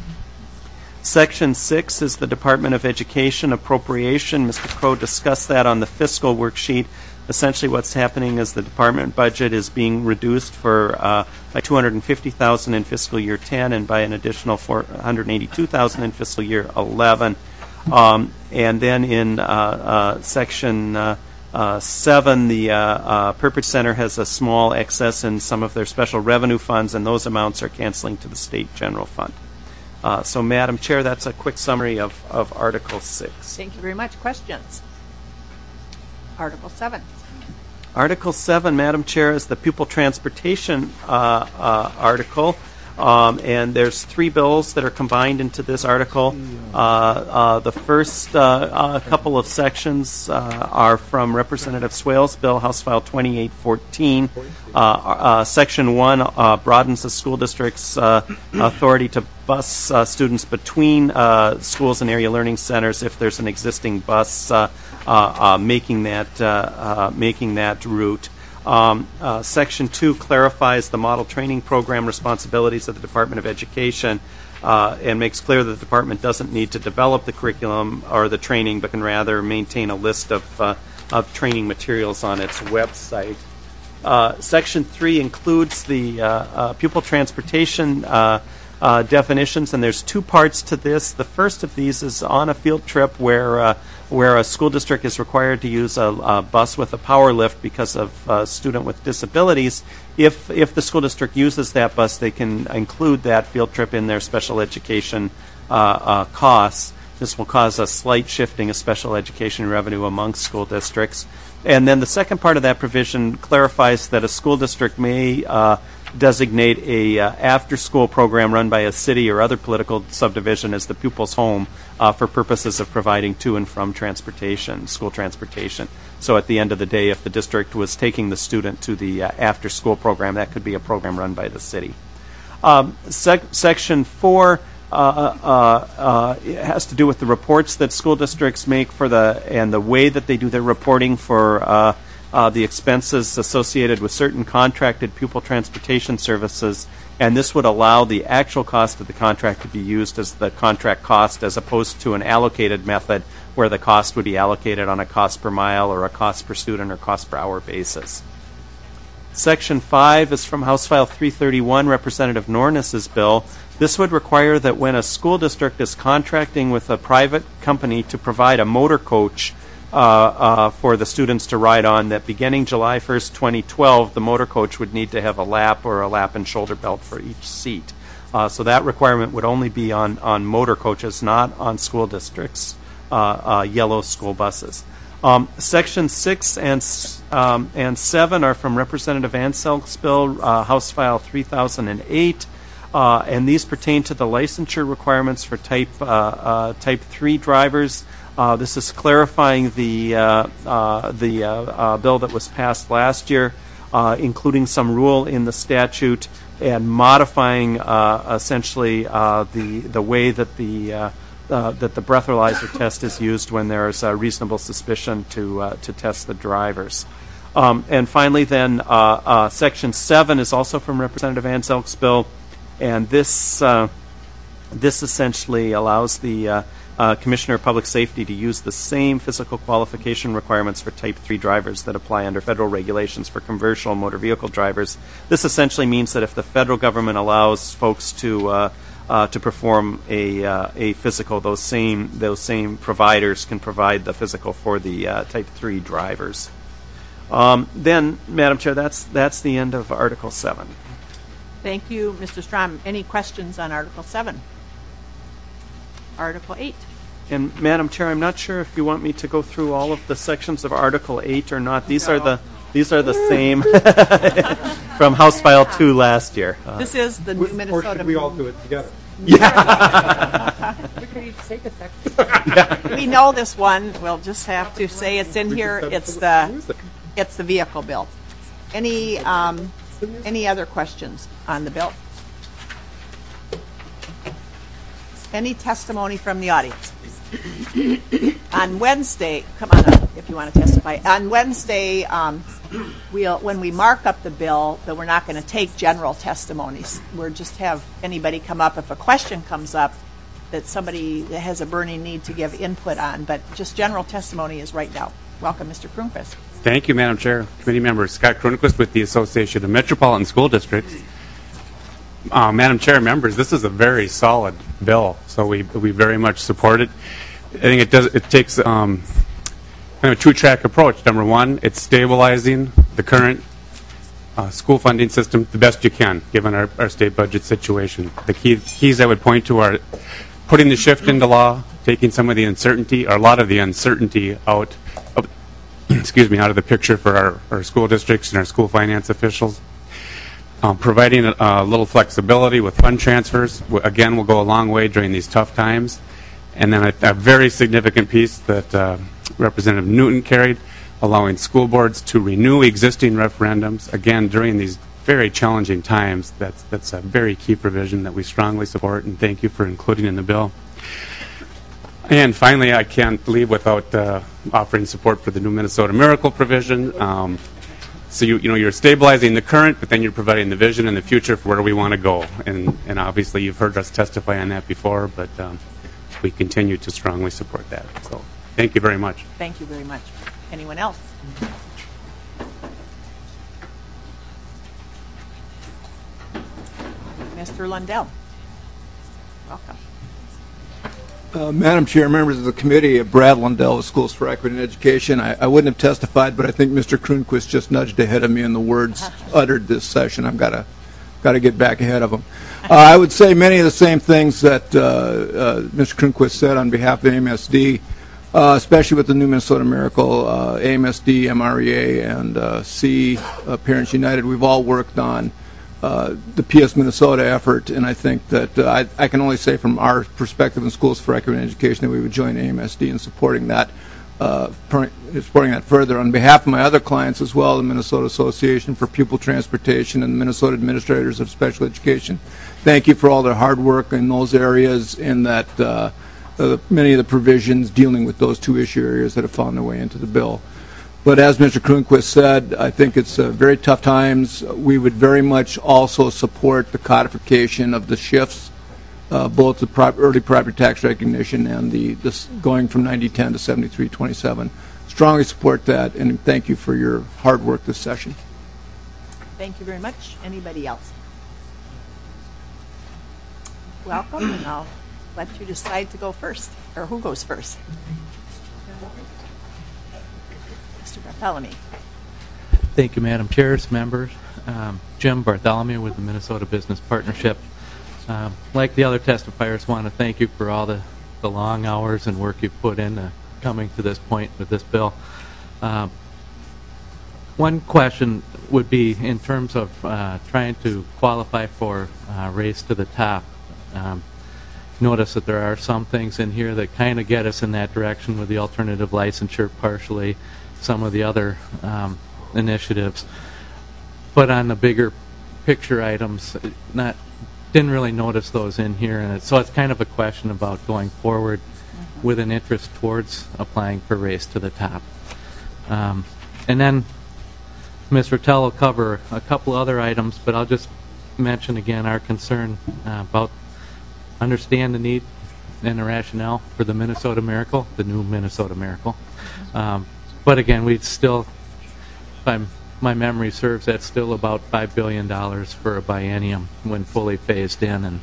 Section six is the Department of Education appropriation. Mister Crow discussed that on the fiscal worksheet. Essentially what's happening is the department budget is being reduced for uh, by two hundred fifty thousand dollars in fiscal year ten and by an additional four hundred eighty-two thousand dollars in fiscal year eleven. Um, and then in uh, uh, section uh, uh, seven, the uh, uh, Perpich Center has a small excess in some of their special revenue funds, and those amounts are canceling to the state general fund. Uh, so, Madam Chair, that's a quick summary of, of Article six. Thank you very much. Questions? Article seven. Article seven, Madam Chair, is the pupil transportation uh, uh, article. Um, and there's three bills that are combined into this article. Uh, uh, the first uh, uh, couple of sections uh, are from Representative Swale's bill, House File twenty-eight fourteen. Uh, uh, section one uh, broadens the school district's uh, authority to bus uh, students between uh, schools and area learning centers if there's an existing bus uh, uh, uh, making that uh, uh, making that route. Um, uh, Section two clarifies the model training program responsibilities of the Department of Education uh, and makes clear that the department doesn't need to develop the curriculum or the training, but can rather maintain a list of, uh, of training materials on its website. Uh, Section three includes the uh, uh, pupil transportation uh, uh, definitions, and there's two parts to this. The first of these is on a field trip where uh, where a school district is required to use a, a bus with a power lift because of a student with disabilities. If if the school district uses that bus, they can include that field trip in their special education uh, uh, costs. This will cause a slight shifting of special education revenue amongst school districts. And then the second part of that provision clarifies that a school district may uh, designate a uh, after-school program run by a city or other political subdivision as the pupil's home uh, for purposes of providing to and from transportation, school transportation. So at the end of the day, if the district was taking the student to the uh, after-school program, that could be a program run by the city. Um, sec- section four uh, uh, uh, it has to do with the reports that school districts make for the and the way that they do their reporting for uh, Uh, the expenses associated with certain contracted pupil transportation services, and this would allow the actual cost of the contract to be used as the contract cost as opposed to an allocated method where the cost would be allocated on a cost per mile or a cost per student or cost per hour basis. Section five is from House File three thirty-one, Representative Nornis's bill. This would require that when a school district is contracting with a private company to provide a motor coach Uh, uh, for the students to ride on, that beginning July first, twenty twelve, the motor coach would need to have a lap or a lap and shoulder belt for each seat. Uh, so that requirement would only be on, on motor coaches, not on school districts' uh, uh, yellow school buses. Um, Section six and um, and seven are from Representative Ansel's bill, uh, House File three thousand eight, uh, and these pertain to the licensure requirements for type uh, uh, type three drivers. Uh, this is clarifying the uh, uh, the uh, uh, bill that was passed last year, uh, including some rule in the statute and modifying uh, essentially uh, the the way that the uh, uh, that the breathalyzer test is used when there is a reasonable suspicion to uh, to test the drivers. Um, and finally, then uh, uh, Section seven is also from Representative Anselk's bill, and this uh, this essentially allows the uh, uh, Commissioner of Public Safety to use the same physical qualification requirements for Type three drivers that apply under federal regulations for commercial motor vehicle drivers. This essentially means that if the federal government allows folks to uh, uh, to perform a uh, a physical, those same those same providers can provide the physical for the uh, Type three drivers. Um, then, Madam Chair, that's that's the end of Article seven. Thank you, Mister Strom. Any questions on Article seven? Article eight. And Madam Chair, I'm not sure if you want me to go through all of the sections of Article eight or not. These no. are the these are the same from House File two last year. Uh, this is the new Minnesota. Or should we all do it together? Yeah. yeah. We know this one. We'll just have to say it's in here. It's the it's the vehicle bill. Any um, any other questions on the bill? Any testimony from the audience? On Wednesday, come on up if you want to testify. On Wednesday, um, we'll when we mark up the bill, that we're not going to take general testimonies. We'll just have anybody come up if a question comes up that somebody that has a burning need to give input on. But just general testimony is right now. Welcome, Mister Kronquist. Thank you, Madam Chair. Committee members, Scott Kronquist with the Association of Metropolitan School Districts. Uh, Madam Chair, members, this is a very solid bill, so we we very much support it. I think it does. It takes um, kind of a two-track approach. Number one, it's stabilizing the current uh, school funding system the best you can, given our, our state budget situation. The key, keys I would point to are putting the shift into law, taking some of the uncertainty, or a lot of the uncertainty out of, excuse me, out of the picture for our, our school districts and our school finance officials. Um, providing a, a little flexibility with fund transfers, w- again, will go a long way during these tough times. And then a, a very significant piece that uh, Representative Newton carried, allowing school boards to renew existing referendums, again, during these very challenging times. That's, that's a very key provision that we strongly support, and thank you for including in the bill. And finally, I can't leave without uh, offering support for the new Minnesota Miracle provision. Um, So you, you know, you're stabilizing the current, but then you're providing the vision in the future for where we want to go. And, and obviously you've heard us testify on that before, but um, we continue to strongly support that. So thank you very much. Thank you very much. Anyone else? Mister Lundell. Welcome. Uh, Madam Chair, members of the committee, Brad Lundell with Schools for Equity and Education. I, I wouldn't have testified, but I think Mister Kronquist just nudged ahead of me in the words uttered this session. I've got to got to get back ahead of him. Uh, I would say many of the same things that uh, uh, Mister Kronquist said on behalf of A M S D, uh, especially with the new Minnesota Miracle, uh, A M S D, M R E A, and uh, C, uh, Parents United. We've all worked on Uh, the P S Minnesota effort, and I think that uh, I, I can only say from our perspective in Schools for Equity and Education that we would join A M S D in supporting that, uh, per, supporting that further. On behalf of my other clients as well, the Minnesota Association for Pupil Transportation and the Minnesota Administrators of Special Education, thank you for all their hard work in those areas, and that uh, uh, many of the provisions dealing with those two issue areas that have found their way into the bill. But as Mister Kronquist said, I think it's uh, very tough times. We would very much also support the codification of the shifts, uh, both the prop- early property tax recognition and the this going from ninety ten to seventy-three twenty-seven. Strongly support that, and thank you for your hard work this session. Thank you very much. Anybody else? Welcome, and I'll let you decide to go first, or who goes first. Mister Bartholomew. Thank you, Madam Chairs, members. Um, Jim Bartholomew with the Minnesota Business Partnership. Um, like the other testifiers, want to thank you for all the, the long hours and work you've put into coming to this point with this bill. Um, one question would be in terms of uh, trying to qualify for uh, Race to the Top. Um, notice that there are some things in here that kind of get us in that direction with the alternative licensure, partially some of the other um, initiatives. But on the bigger picture items, not didn't really notice those in here, and it, so it's kind of a question about going forward mm-hmm. with an interest towards applying for Race to the Top. Um, and then Miz Rattell will cover a couple other items, but I'll just mention again our concern uh, about understand the need and the rationale for the Minnesota Miracle, the new Minnesota Miracle. Um, but again, we'd still, if I'm, my memory serves, that's still about five billion dollars for a biennium when fully phased in. And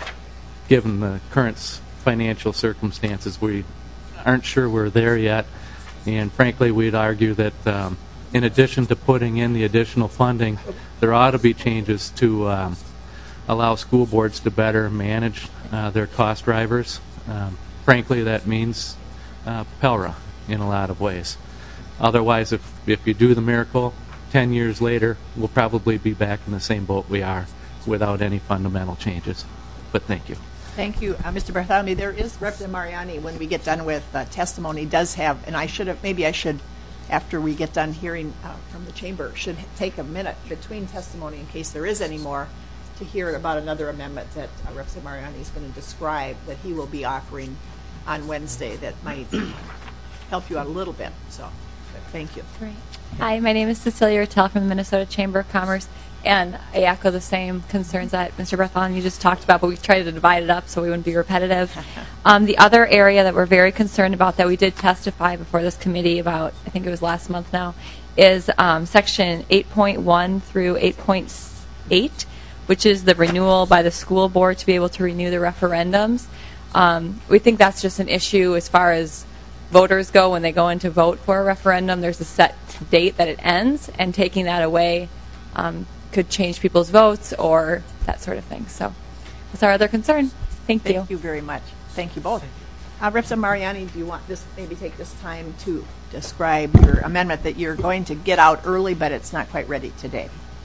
given the current financial circumstances, we aren't sure we're there yet. And frankly, we'd argue that um, in addition to putting in the additional funding, there ought to be changes to um, allow school boards to better manage uh, their cost drivers. Um, frankly, that means uh, Pelra in a lot of ways. Otherwise, if, if you do the Miracle, ten years later, we'll probably be back in the same boat we are without any fundamental changes. But thank you. Thank you, uh, Mister Bartholomew. There is Representative Mariani, when we get done with uh, testimony, does have, and I should have, maybe I should, after we get done hearing uh, from the chamber, should take a minute between testimony in case there is any more to hear about another amendment that uh, Representative Mariani is going to describe that he will be offering on Wednesday that might help you out a little bit. So, thank you. Great. Hi, my name is Cecilia Rattell from the Minnesota Chamber of Commerce, and I echo the same concerns that Mister Bartholomew just talked about, but we've tried to divide it up so we wouldn't be repetitive. Um, the other area that we're very concerned about that we did testify before this committee about, I think it was last month now, is um, section eight point one through eight point eight, which is the renewal by the school board to be able to renew the referendums. Um, we think that's just an issue as far as voters go. When they go in to vote for a referendum, there's a set date that it ends, and taking that away um, could change people's votes or that sort of thing. So that's our other concern. Thank, Thank you. Thank you very much. Thank you both. Uh, Representative Mariani, do you want this, maybe take this time to describe your amendment that you're going to get out early, but it's not quite ready today?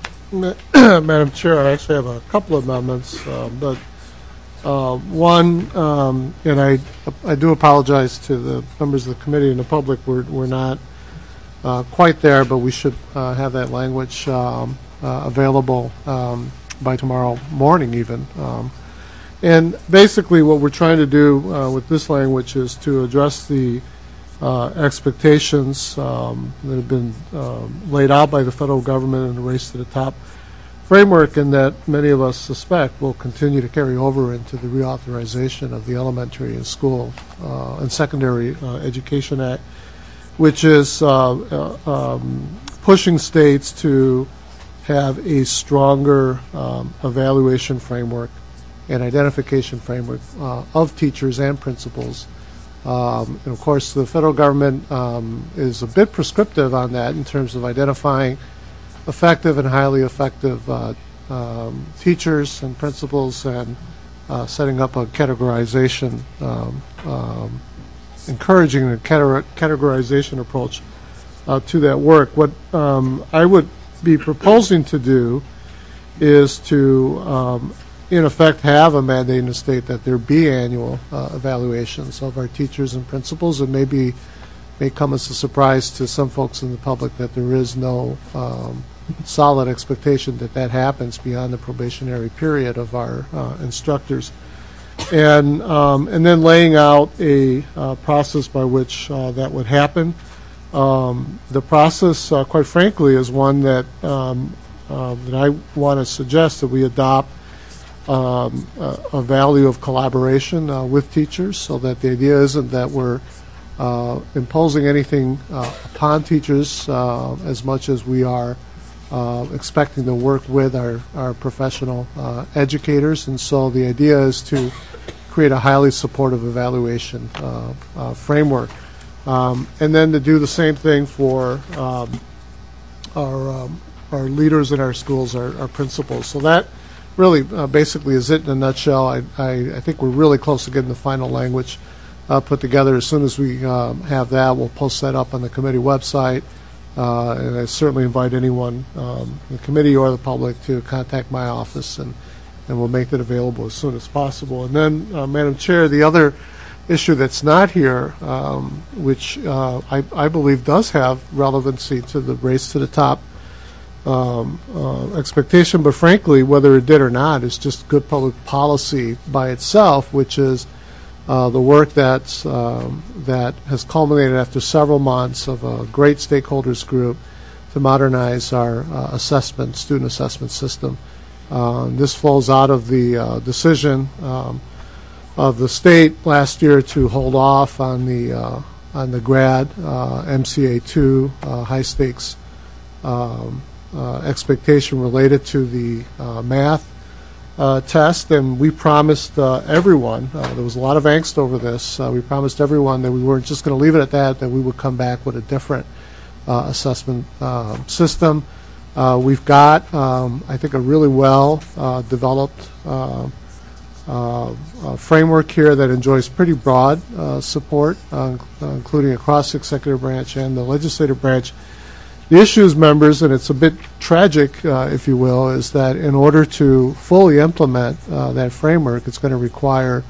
Madam Chair, I actually have a couple of amendments, uh, but uh, one, um, and I I do apologize to the members of the committee and the public, we're, we're not uh, quite there, but we should uh, have that language um, uh, available um, by tomorrow morning even. Um, and basically what we're trying to do uh, with this language is to address the uh, expectations um, that have been um, laid out by the federal government in the Race to the Top framework, and that many of us suspect will continue to carry over into the reauthorization of the Elementary and School uh, and Secondary uh, Education Act, which is uh, uh, um, pushing states to have a stronger um, evaluation framework and identification framework uh, of teachers and principals. Um, and of course, the federal government um, is a bit prescriptive on that in terms of identifying effective and highly effective uh, um, teachers and principals, and uh, setting up a categorization, um, um, encouraging a categorization approach uh, to that work. What um, I would be proposing to do is to, um, in effect, have a mandate in the state that there be annual uh, evaluations of our teachers and principals. It may be may come as a surprise to some folks in the public that there is no um, solid expectation that that happens beyond the probationary period of our uh, instructors, and um, and then laying out a uh, process by which uh, that would happen. Um, the process, uh, quite frankly, is one that um, uh, that I want to suggest that we adopt um, a, a value of collaboration uh, with teachers, so that the idea isn't that we're uh, imposing anything uh, upon teachers uh, as much as we are Uh, expecting to work with our, our professional uh, educators. And so the idea is to create a highly supportive evaluation uh, uh, framework. Um, and then to do the same thing for um, our, um, our leaders in our schools, our, our principals. So that really uh, basically is it in a nutshell. I, I, I think we're really close to getting the final language uh, put together. As soon as we um, have that, we'll post that up on the committee website. Uh, and I certainly invite anyone, um, the committee or the public, to contact my office and, and we'll make that available as soon as possible. And then, uh, Madam Chair, the other issue that's not here, um, which uh, I, I believe does have relevancy to the race to the top um, uh, expectation, but frankly, whether it did or not, is just good public policy by itself, which is uh, the work that's, um, that has culminated after several months of a great stakeholders group to modernize our uh, assessment, student assessment system. Uh, this flows out of the uh, decision um, of the state last year to hold off on the uh, on the grad uh, M C A two uh, high stakes um, uh, expectation related to the uh, math uh, test, and we promised uh, everyone, uh, there was a lot of angst over this, uh, we promised everyone that we weren't just going to leave it at that, that we would come back with a different uh, assessment uh, system. Uh, we've got, um, I think, a really well uh, developed uh, uh, uh, framework here that enjoys pretty broad uh, support, uh, uh, including across the executive branch and the legislative branch. The issues, members, and it's a bit tragic, uh, if you will, is that in order to fully implement uh, that framework, it's going to require,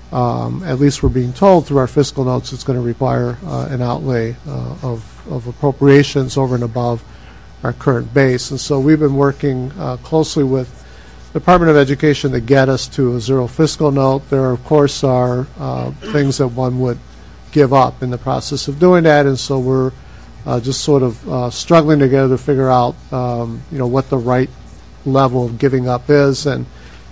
um, at least we're being told through our fiscal notes, it's going to require uh, an outlay uh, of, of appropriations over and above our current base. And so we've been working uh, closely with the Department of Education to get us to a zero fiscal note. There, of course, are uh, things that one would give up in the process of doing that, and so we're uh, just sort of uh, struggling together to figure out, um, you know, what the right level of giving up is. And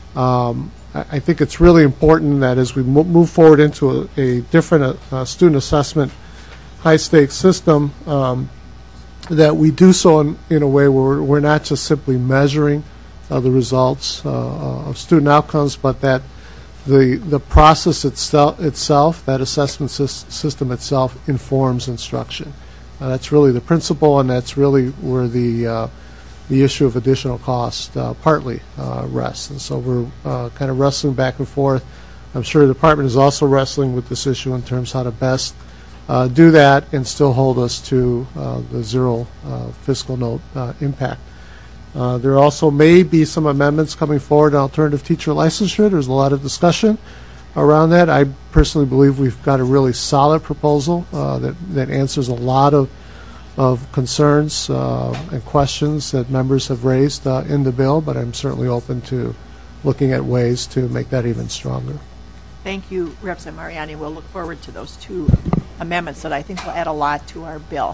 um, I, I think it's really important that as we mo move forward into a, a different uh, student assessment high-stakes system, um, that we do so in, in a way where we're not just simply measuring uh, the results uh, of student outcomes, but that the the process itself, itself that assessment sy system itself, informs instruction. Uh, that's really the principle, and that's really where the uh, the issue of additional cost uh, partly uh, rests. And so we're uh, kind of wrestling back and forth. I'm sure the department is also wrestling with this issue in terms of how to best Uh, do that and still hold us to uh, the zero uh, fiscal note uh, impact. Uh, there also may be some amendments coming forward on alternative teacher licensure. There's a lot of discussion around that. I personally believe we've got a really solid proposal uh, that, that answers a lot of, of concerns uh, and questions that members have raised uh, in the bill, but I'm certainly open to looking at ways to make that even stronger. Thank you, Representative Mariani. We'll look forward to those two amendments that I think will add a lot to our bill.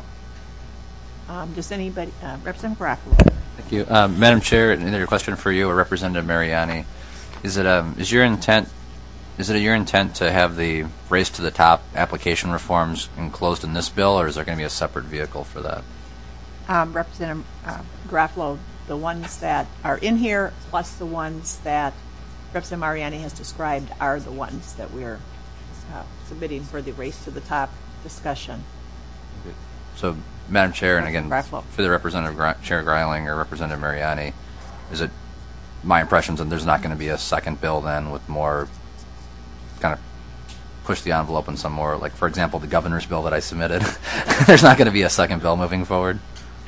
Um, does anybody, uh, Representative Garofalo? Thank you. Um, Madam Chair, either a question for you or Representative Mariani. Is it, um, is your intent, is it your intent to have the race to the top application reforms enclosed in this bill, or is there going to be a separate vehicle for that? Um, Representative uh, Garofalo, the ones that are in here, plus the ones that Representative Mariani has described, are the ones that we're uh, submitting for the race to the top discussion. So, Madam Chair, and again, Garofalo. for the Representative Gr Chair Greiling or Representative Mariani, is it my impressions that there's not going to be a second bill then with more kind of push the envelope in some more, like, for example, the governor's bill that I submitted? There's not going to be a second bill moving forward?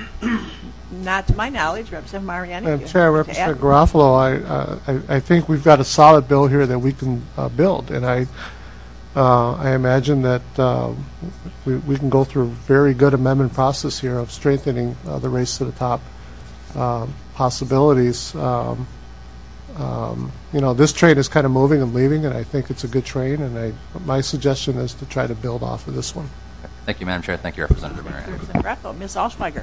Not to my knowledge, Representative Mariani. Madam Chair, Representative Garofalo, I, uh, I, I think we've got a solid bill here that we can uh, build, and I, uh, I imagine that uh, we, we can go through a very good amendment process here of strengthening uh, the race to the top uh, possibilities. Um, um, you know, this train is kind of moving and leaving, and I think it's a good train, and I, my suggestion is to try to build off of this one. Thank you, Madam Chair. Thank you, Representative Mariani. Representative Garofalo. Miz Alschweiger.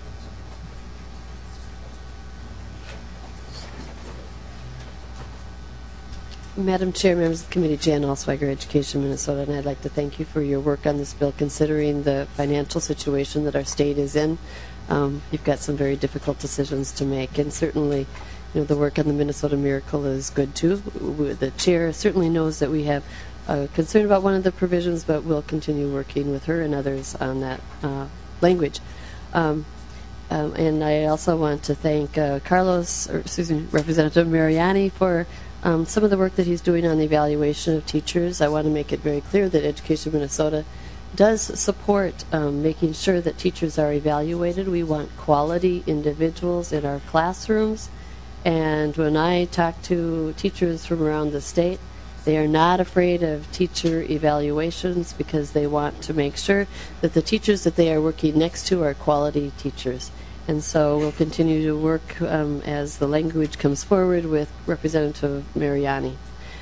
Madam Chair, members of the committee, Jan Alschweiger, Education Minnesota, and I'd like to thank you for your work on this bill, considering the financial situation that our state is in. Um, you've got some very difficult decisions to make, and certainly, you know, the work on the Minnesota Miracle is good too. The chair certainly knows that we have uh, concern about one of the provisions, but we'll continue working with her and others on that uh, language. Um, um, and I also want to thank uh, Carlos, or excuse me, Representative Mariani, for Um, some of the work that he's doing on the evaluation of teachers. I want to make it very clear that Education Minnesota does support um, making sure that teachers are evaluated. We want quality individuals in our classrooms, And when I talk to teachers from around the state, they are not afraid of teacher evaluations because they want to make sure that the teachers that they are working next to are quality teachers. And so we'll continue to work um, as the language comes forward with Representative Mariani.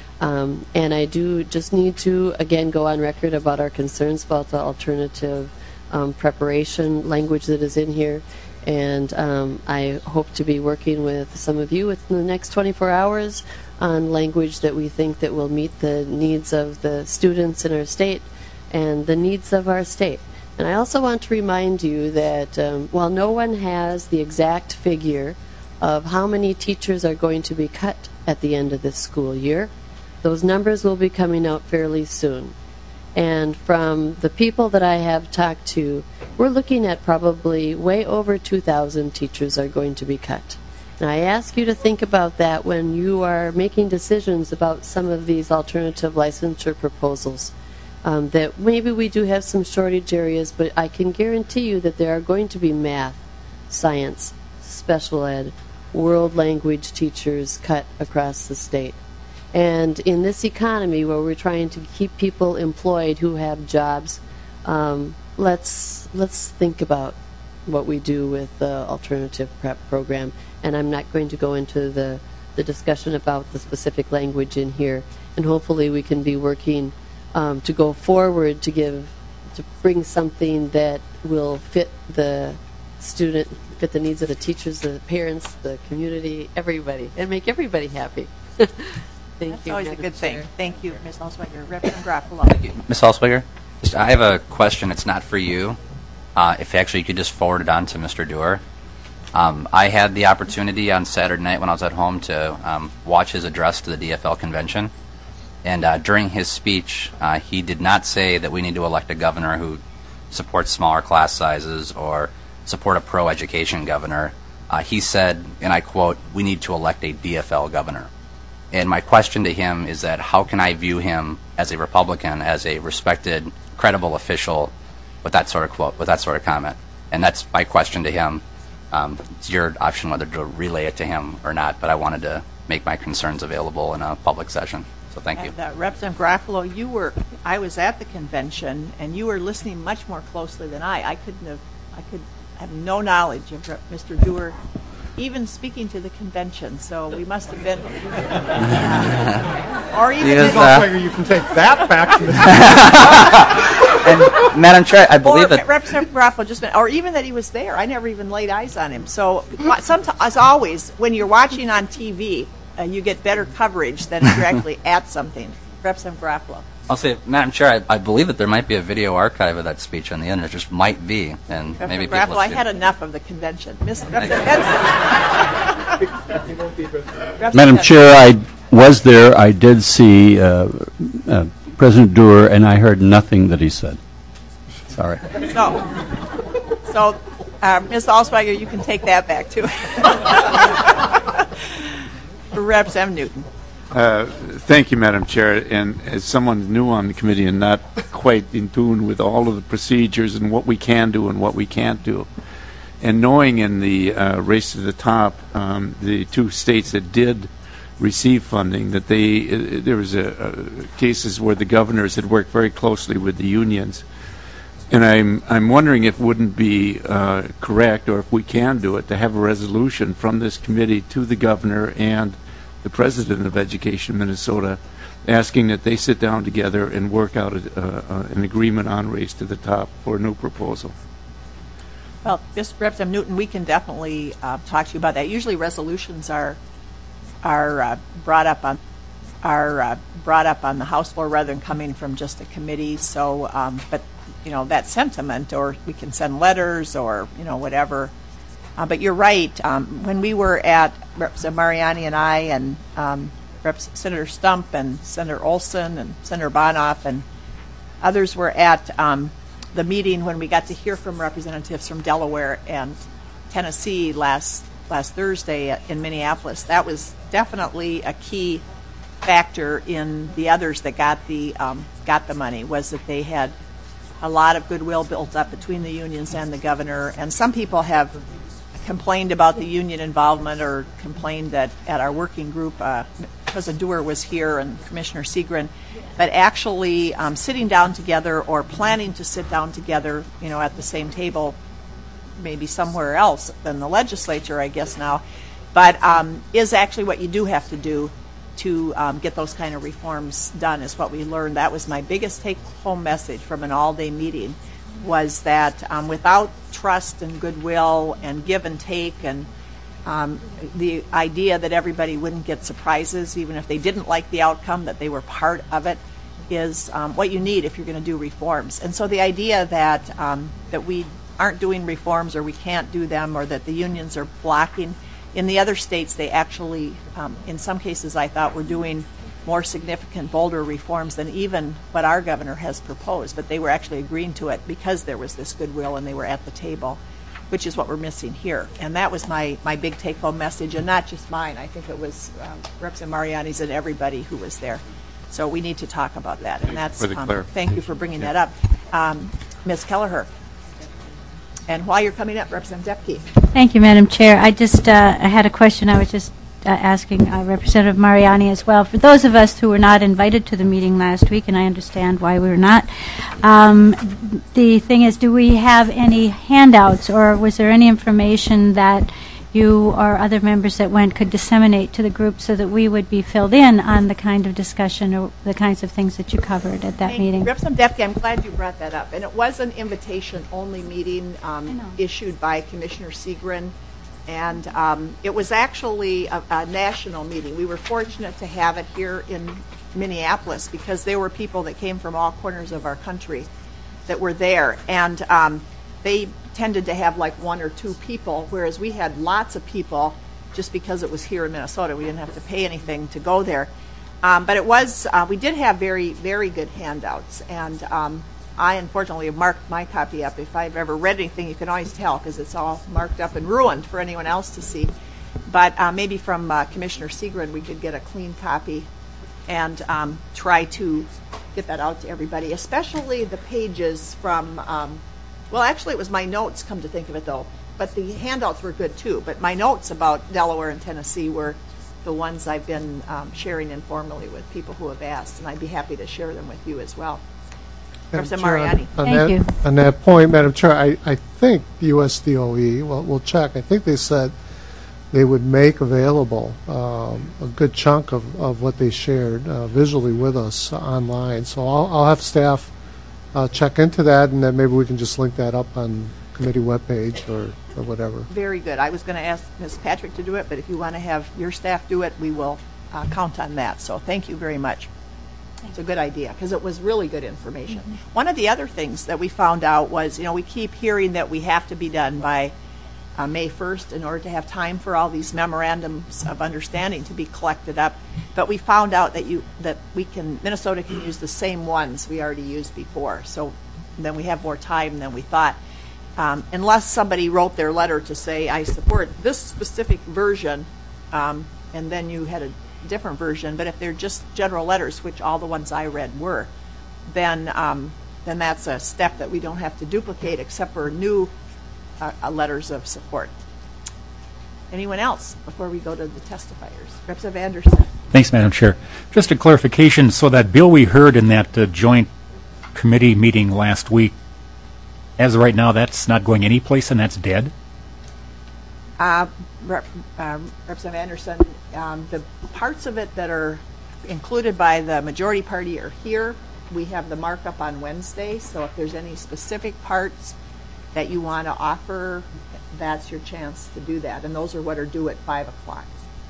Um, and I do just need to, again, go on record about our concerns about the alternative um, preparation language that is in here. And um, I hope to be working with some of you within the next twenty-four hours on language that we think that will meet the needs of the students in our state and the needs of our state. And I also want to remind you that um, while no one has the exact figure of how many teachers are going to be cut at the end of this school year, those numbers will be coming out fairly soon. And from the people that I have talked to, we're looking at probably way over two thousand teachers are going to be cut. And I ask you to think about that when you are making decisions about some of these alternative licensure proposals. Um, that maybe we do have some shortage areas, but I can guarantee you that there are going to be math, science, special ed, world language teachers cut across the state. And in this economy where we're trying to keep people employed who have jobs, um, let's let's think about what we do with the alternative prep program. And I'm not going to go into the, the discussion about the specific language in here. And hopefully we can be working um, to go forward to give, to bring something that will fit the student, fit the needs of the teachers, the parents, the community, everybody, and make everybody happy. Thank That's you. always Madam a good Chair. thing. Thank you, Miz Holzweiger. Representative Garofalo. Thank you. Miz Holzweiger, just- I have a question. It's not for you. Uh, if actually you could just forward it on to Mister Doer. Um, I had the opportunity on Saturday night when I was at home to um, watch his address to the D F L convention. And uh, during his speech, uh, he did not say that we need to elect a governor who supports smaller class sizes or support a pro-education governor. Uh, he said, and I quote, "We need to elect a D F L governor." And my question to him is that how can I view him as a Republican, as a respected, credible official with that sort of quote, with that sort of comment? And that's my question to him. Um, it's your option whether to relay it to him or not, but I wanted to make my concerns available in a public session. So thank you. And, uh, Representative Garofalo, you were, I was at the convention, and you were listening much more closely than I. I couldn't have, I could have no knowledge of Rep- Mister Doer even speaking to the convention, so we must have been. or even Yes, that, uh, You can take that back to the And Madam Chair, I believe or that Representative Garofalo just meant, or even that he was there. I never even laid eyes on him. So, sometimes, as always, when you're watching on T V, uh, you get better coverage than if you're actually at something. Representative Garofalo. I'll say, Madam Chair, I, I believe that there might be a video archive of that speech on the internet. There just might be, and maybe Representative people. Garofalo, I should- had enough of the convention. Miss Representative Benson. Madam Chair, I was there. I did see uh, uh, President Doer, and I heard nothing that he said. Sorry. So, so uh, Miz Alsweiger, you can take that back too. Representative Newton. Uh, Thank you, Madam Chair. And as someone new on the committee and not quite in tune with all of the procedures and what we can do and what we can't do, and knowing in the uh, race to the top, um, the two states that did receive funding, that they uh, there was a, a cases where the governors had worked very closely with the unions. And I'm I'm wondering if it wouldn't be uh, correct, or if we can do it, to have a resolution from this committee to the governor and the president of Education Minnesota, asking that they sit down together and work out a, uh, an agreement on race to the top for a new proposal. Well, this Representative Newton, we can definitely uh, talk to you about that. Usually, resolutions are are uh, brought up on are uh, brought up on the House floor rather than coming from just a committee. So, um, but you know that sentiment, or we can send letters, or you know whatever. Uh, but you're right. Um, when we were at Representative Mariani and I, and um, Rep- Senator Stump and Senator Olson and Senator Bonoff and others were at um, the meeting when we got to hear from representatives from Delaware and Tennessee last last Thursday in Minneapolis. That was definitely a key factor in the others that got the um, got the money, was that they had a lot of goodwill built up between the unions and the governor. And some people have complained about the union involvement or complained that at our working group, uh, President Dewar was here and Commissioner Segrin, but actually um, sitting down together or planning to sit down together, you know, at the same table, maybe somewhere else than the legislature, I guess now, but um, is actually what you do have to do to um, get those kind of reforms done, is what we learned. That was my biggest take-home message from an all-day meeting, was that um, without trust and goodwill and give and take, and um, the idea that everybody wouldn't get surprises, even if they didn't like the outcome, that they were part of it, is um, what you need if you're going to do reforms. And so the idea that um, that we aren't doing reforms, or we can't do them, or that the unions are blocking. In the other states, they actually, um, in some cases, I thought, were doing more significant, bolder reforms than even what our governor has proposed. But they were actually agreeing to it because there was this goodwill and they were at the table, which is what we're missing here. And that was my, my big take-home message, and not just mine. I think it was um, Representative Mariani's and everybody who was there. So we need to talk about that. And that's, um, thank you for bringing that up. Um, Miz Kelleher. And while you're coming up, Representative Depke. Thank you, Madam Chair. I just uh, I had a question. I was just uh, asking uh, Representative Mariani as well. For those of us who were not invited to the meeting last week, and I understand why we were not, um, the thing is, do we have any handouts, or was there any information that you or other members that went could disseminate to the group so that we would be filled in on the kind of discussion or the kinds of things that you covered at that Hey, meeting? Representative Depke, I'm glad you brought that up. And it was an invitation-only meeting um, issued by Commissioner Segrin. And um, it was actually a, a national meeting. We were fortunate to have it here in Minneapolis because there were people that came from all corners of our country that were there. And um, they tended to have like one or two people, whereas we had lots of people just because it was here in Minnesota. We didn't have to pay anything to go there. Um, but it was, uh, we did have very, very good handouts. And um, I, unfortunately, have marked my copy up. If I've ever read anything, you can always tell because it's all marked up and ruined for anyone else to see. But uh, maybe from uh, Commissioner Segrin, we could get a clean copy and um, try to get that out to everybody, especially the pages from, um, well, actually, it was my notes, come to think of it, though. But the handouts were good, too. But my notes about Delaware and Tennessee were the ones I've been um, sharing informally with people who have asked, and I'd be happy to share them with you as well. Representative Mariani. On Thank that, you. On that point, Madam Chair, I, I think U S D O E, well, we'll check, I think they said they would make available um, a good chunk of, of what they shared uh, visually with us online. So I'll, I'll have staff uh, check into that, and then maybe we can just link that up on committee webpage or, or whatever. Very good. I was going to ask Miz Patrick to do it, but if you want to have your staff do it, we will uh, count on that. So thank you very much. It's a good idea because it was really good information. Mm-hmm. One of the other things that we found out was, you know, we keep hearing that we have to be done by uh, May first in order to have time for all these memorandums of understanding to be collected up. But we found out that you that we can Minnesota can use the same ones we already used before. So then we have more time than we thought. Um, unless somebody wrote their letter to say, I support this specific version, um, and then you had a different version, but if they're just general letters, which all the ones I read were, then um, then that's a step that we don't have to duplicate except for new uh, uh, letters of support. Anyone else before we go to the testifiers? Representative Anderson. Thanks, Madam Chair. Just a clarification, so that bill we heard in that uh, joint committee meeting last week, as of right now, that's not going anyplace and that's dead? Uh, Rep, um, Representative Anderson, um, the parts of it that are included by the majority party are here. We have the markup on Wednesday, so if there's any specific parts that you want to offer, that's your chance to do that. And those are what are due at five o'clock.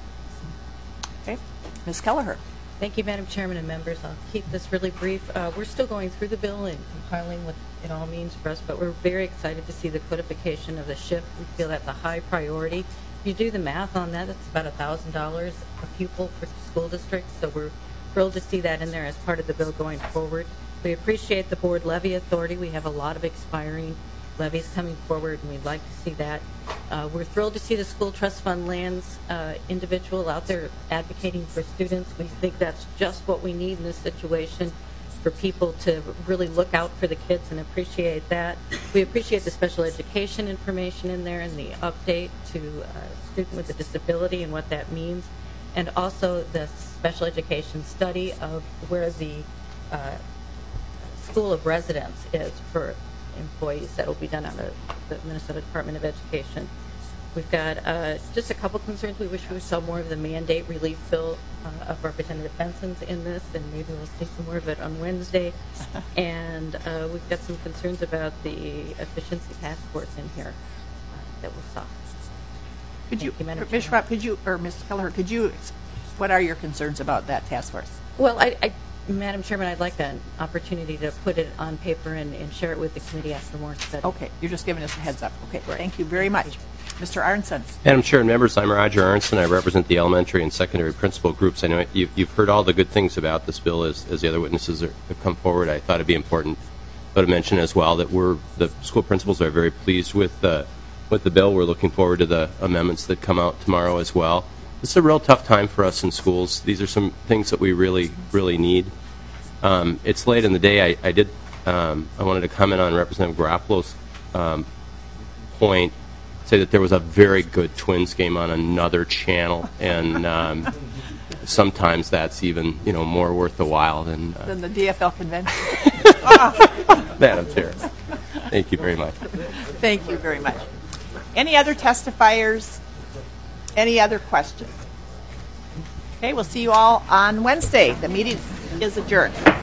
Okay, Miz Kelleher. Thank you, Madam Chairman and members. I'll keep this really brief. Uh, we're still going through the bill and compiling what it all means for us, but we're very excited to see the codification of the shift. We feel that's a high priority. If you do the math on that, it's about one thousand dollars a pupil for school districts, so we're thrilled to see that in there as part of the bill going forward. We appreciate the board levy authority. We have a lot of expiring levies coming forward, and we'd like to see that. Uh, we're thrilled to see the school trust fund lands uh, individual out there advocating for students. We think that's just what we need in this situation. for people to really look out for the kids and appreciate that. We appreciate the special education information in there and the update to a student with a disability and what that means, and also the special education study of where the uh, school of residence is for employees. That will be done out of the Minnesota Department of Education. We've got uh, just a couple concerns. We wish we saw more of the mandate relief bill uh, of Representative Benson's in this, and maybe we'll see some more of it on Wednesday. And uh, we've got some concerns about the efficiency task force in here uh, that we'll saw. Could you, Miz Schwab, could you, or Miz Kelleher, could you, what are your concerns about that task force? Well, I, I Madam Chairman, I'd like an opportunity to put it on paper and, and share it with the committee after more study. Okay, you're just giving us a heads up. Okay, right. Thank you very much. Mister Arnson. Madam Chair and members, I'm Roger Arnson. I represent the elementary and secondary principal groups. I know you, you've heard all the good things about this bill as, as the other witnesses are, have come forward. I thought it'd be important to mention as well that we're, the school principals are very pleased with, uh, with the bill. We're looking forward to the amendments that come out tomorrow as well. This is a real tough time for us in schools. These are some things that we really, really need. Um, it's late in the day. I, I did. Um, I wanted to comment on Representative Garofalo's um, point. Say that there was a very good Twins game on another channel, and um, sometimes that's even you know more worth the while than uh, than the D F L convention. Madam Chair, thank you very much. Thank you very much. Any other testifiers? Any other questions? Okay, we'll see you all on Wednesday. The meeting is adjourned.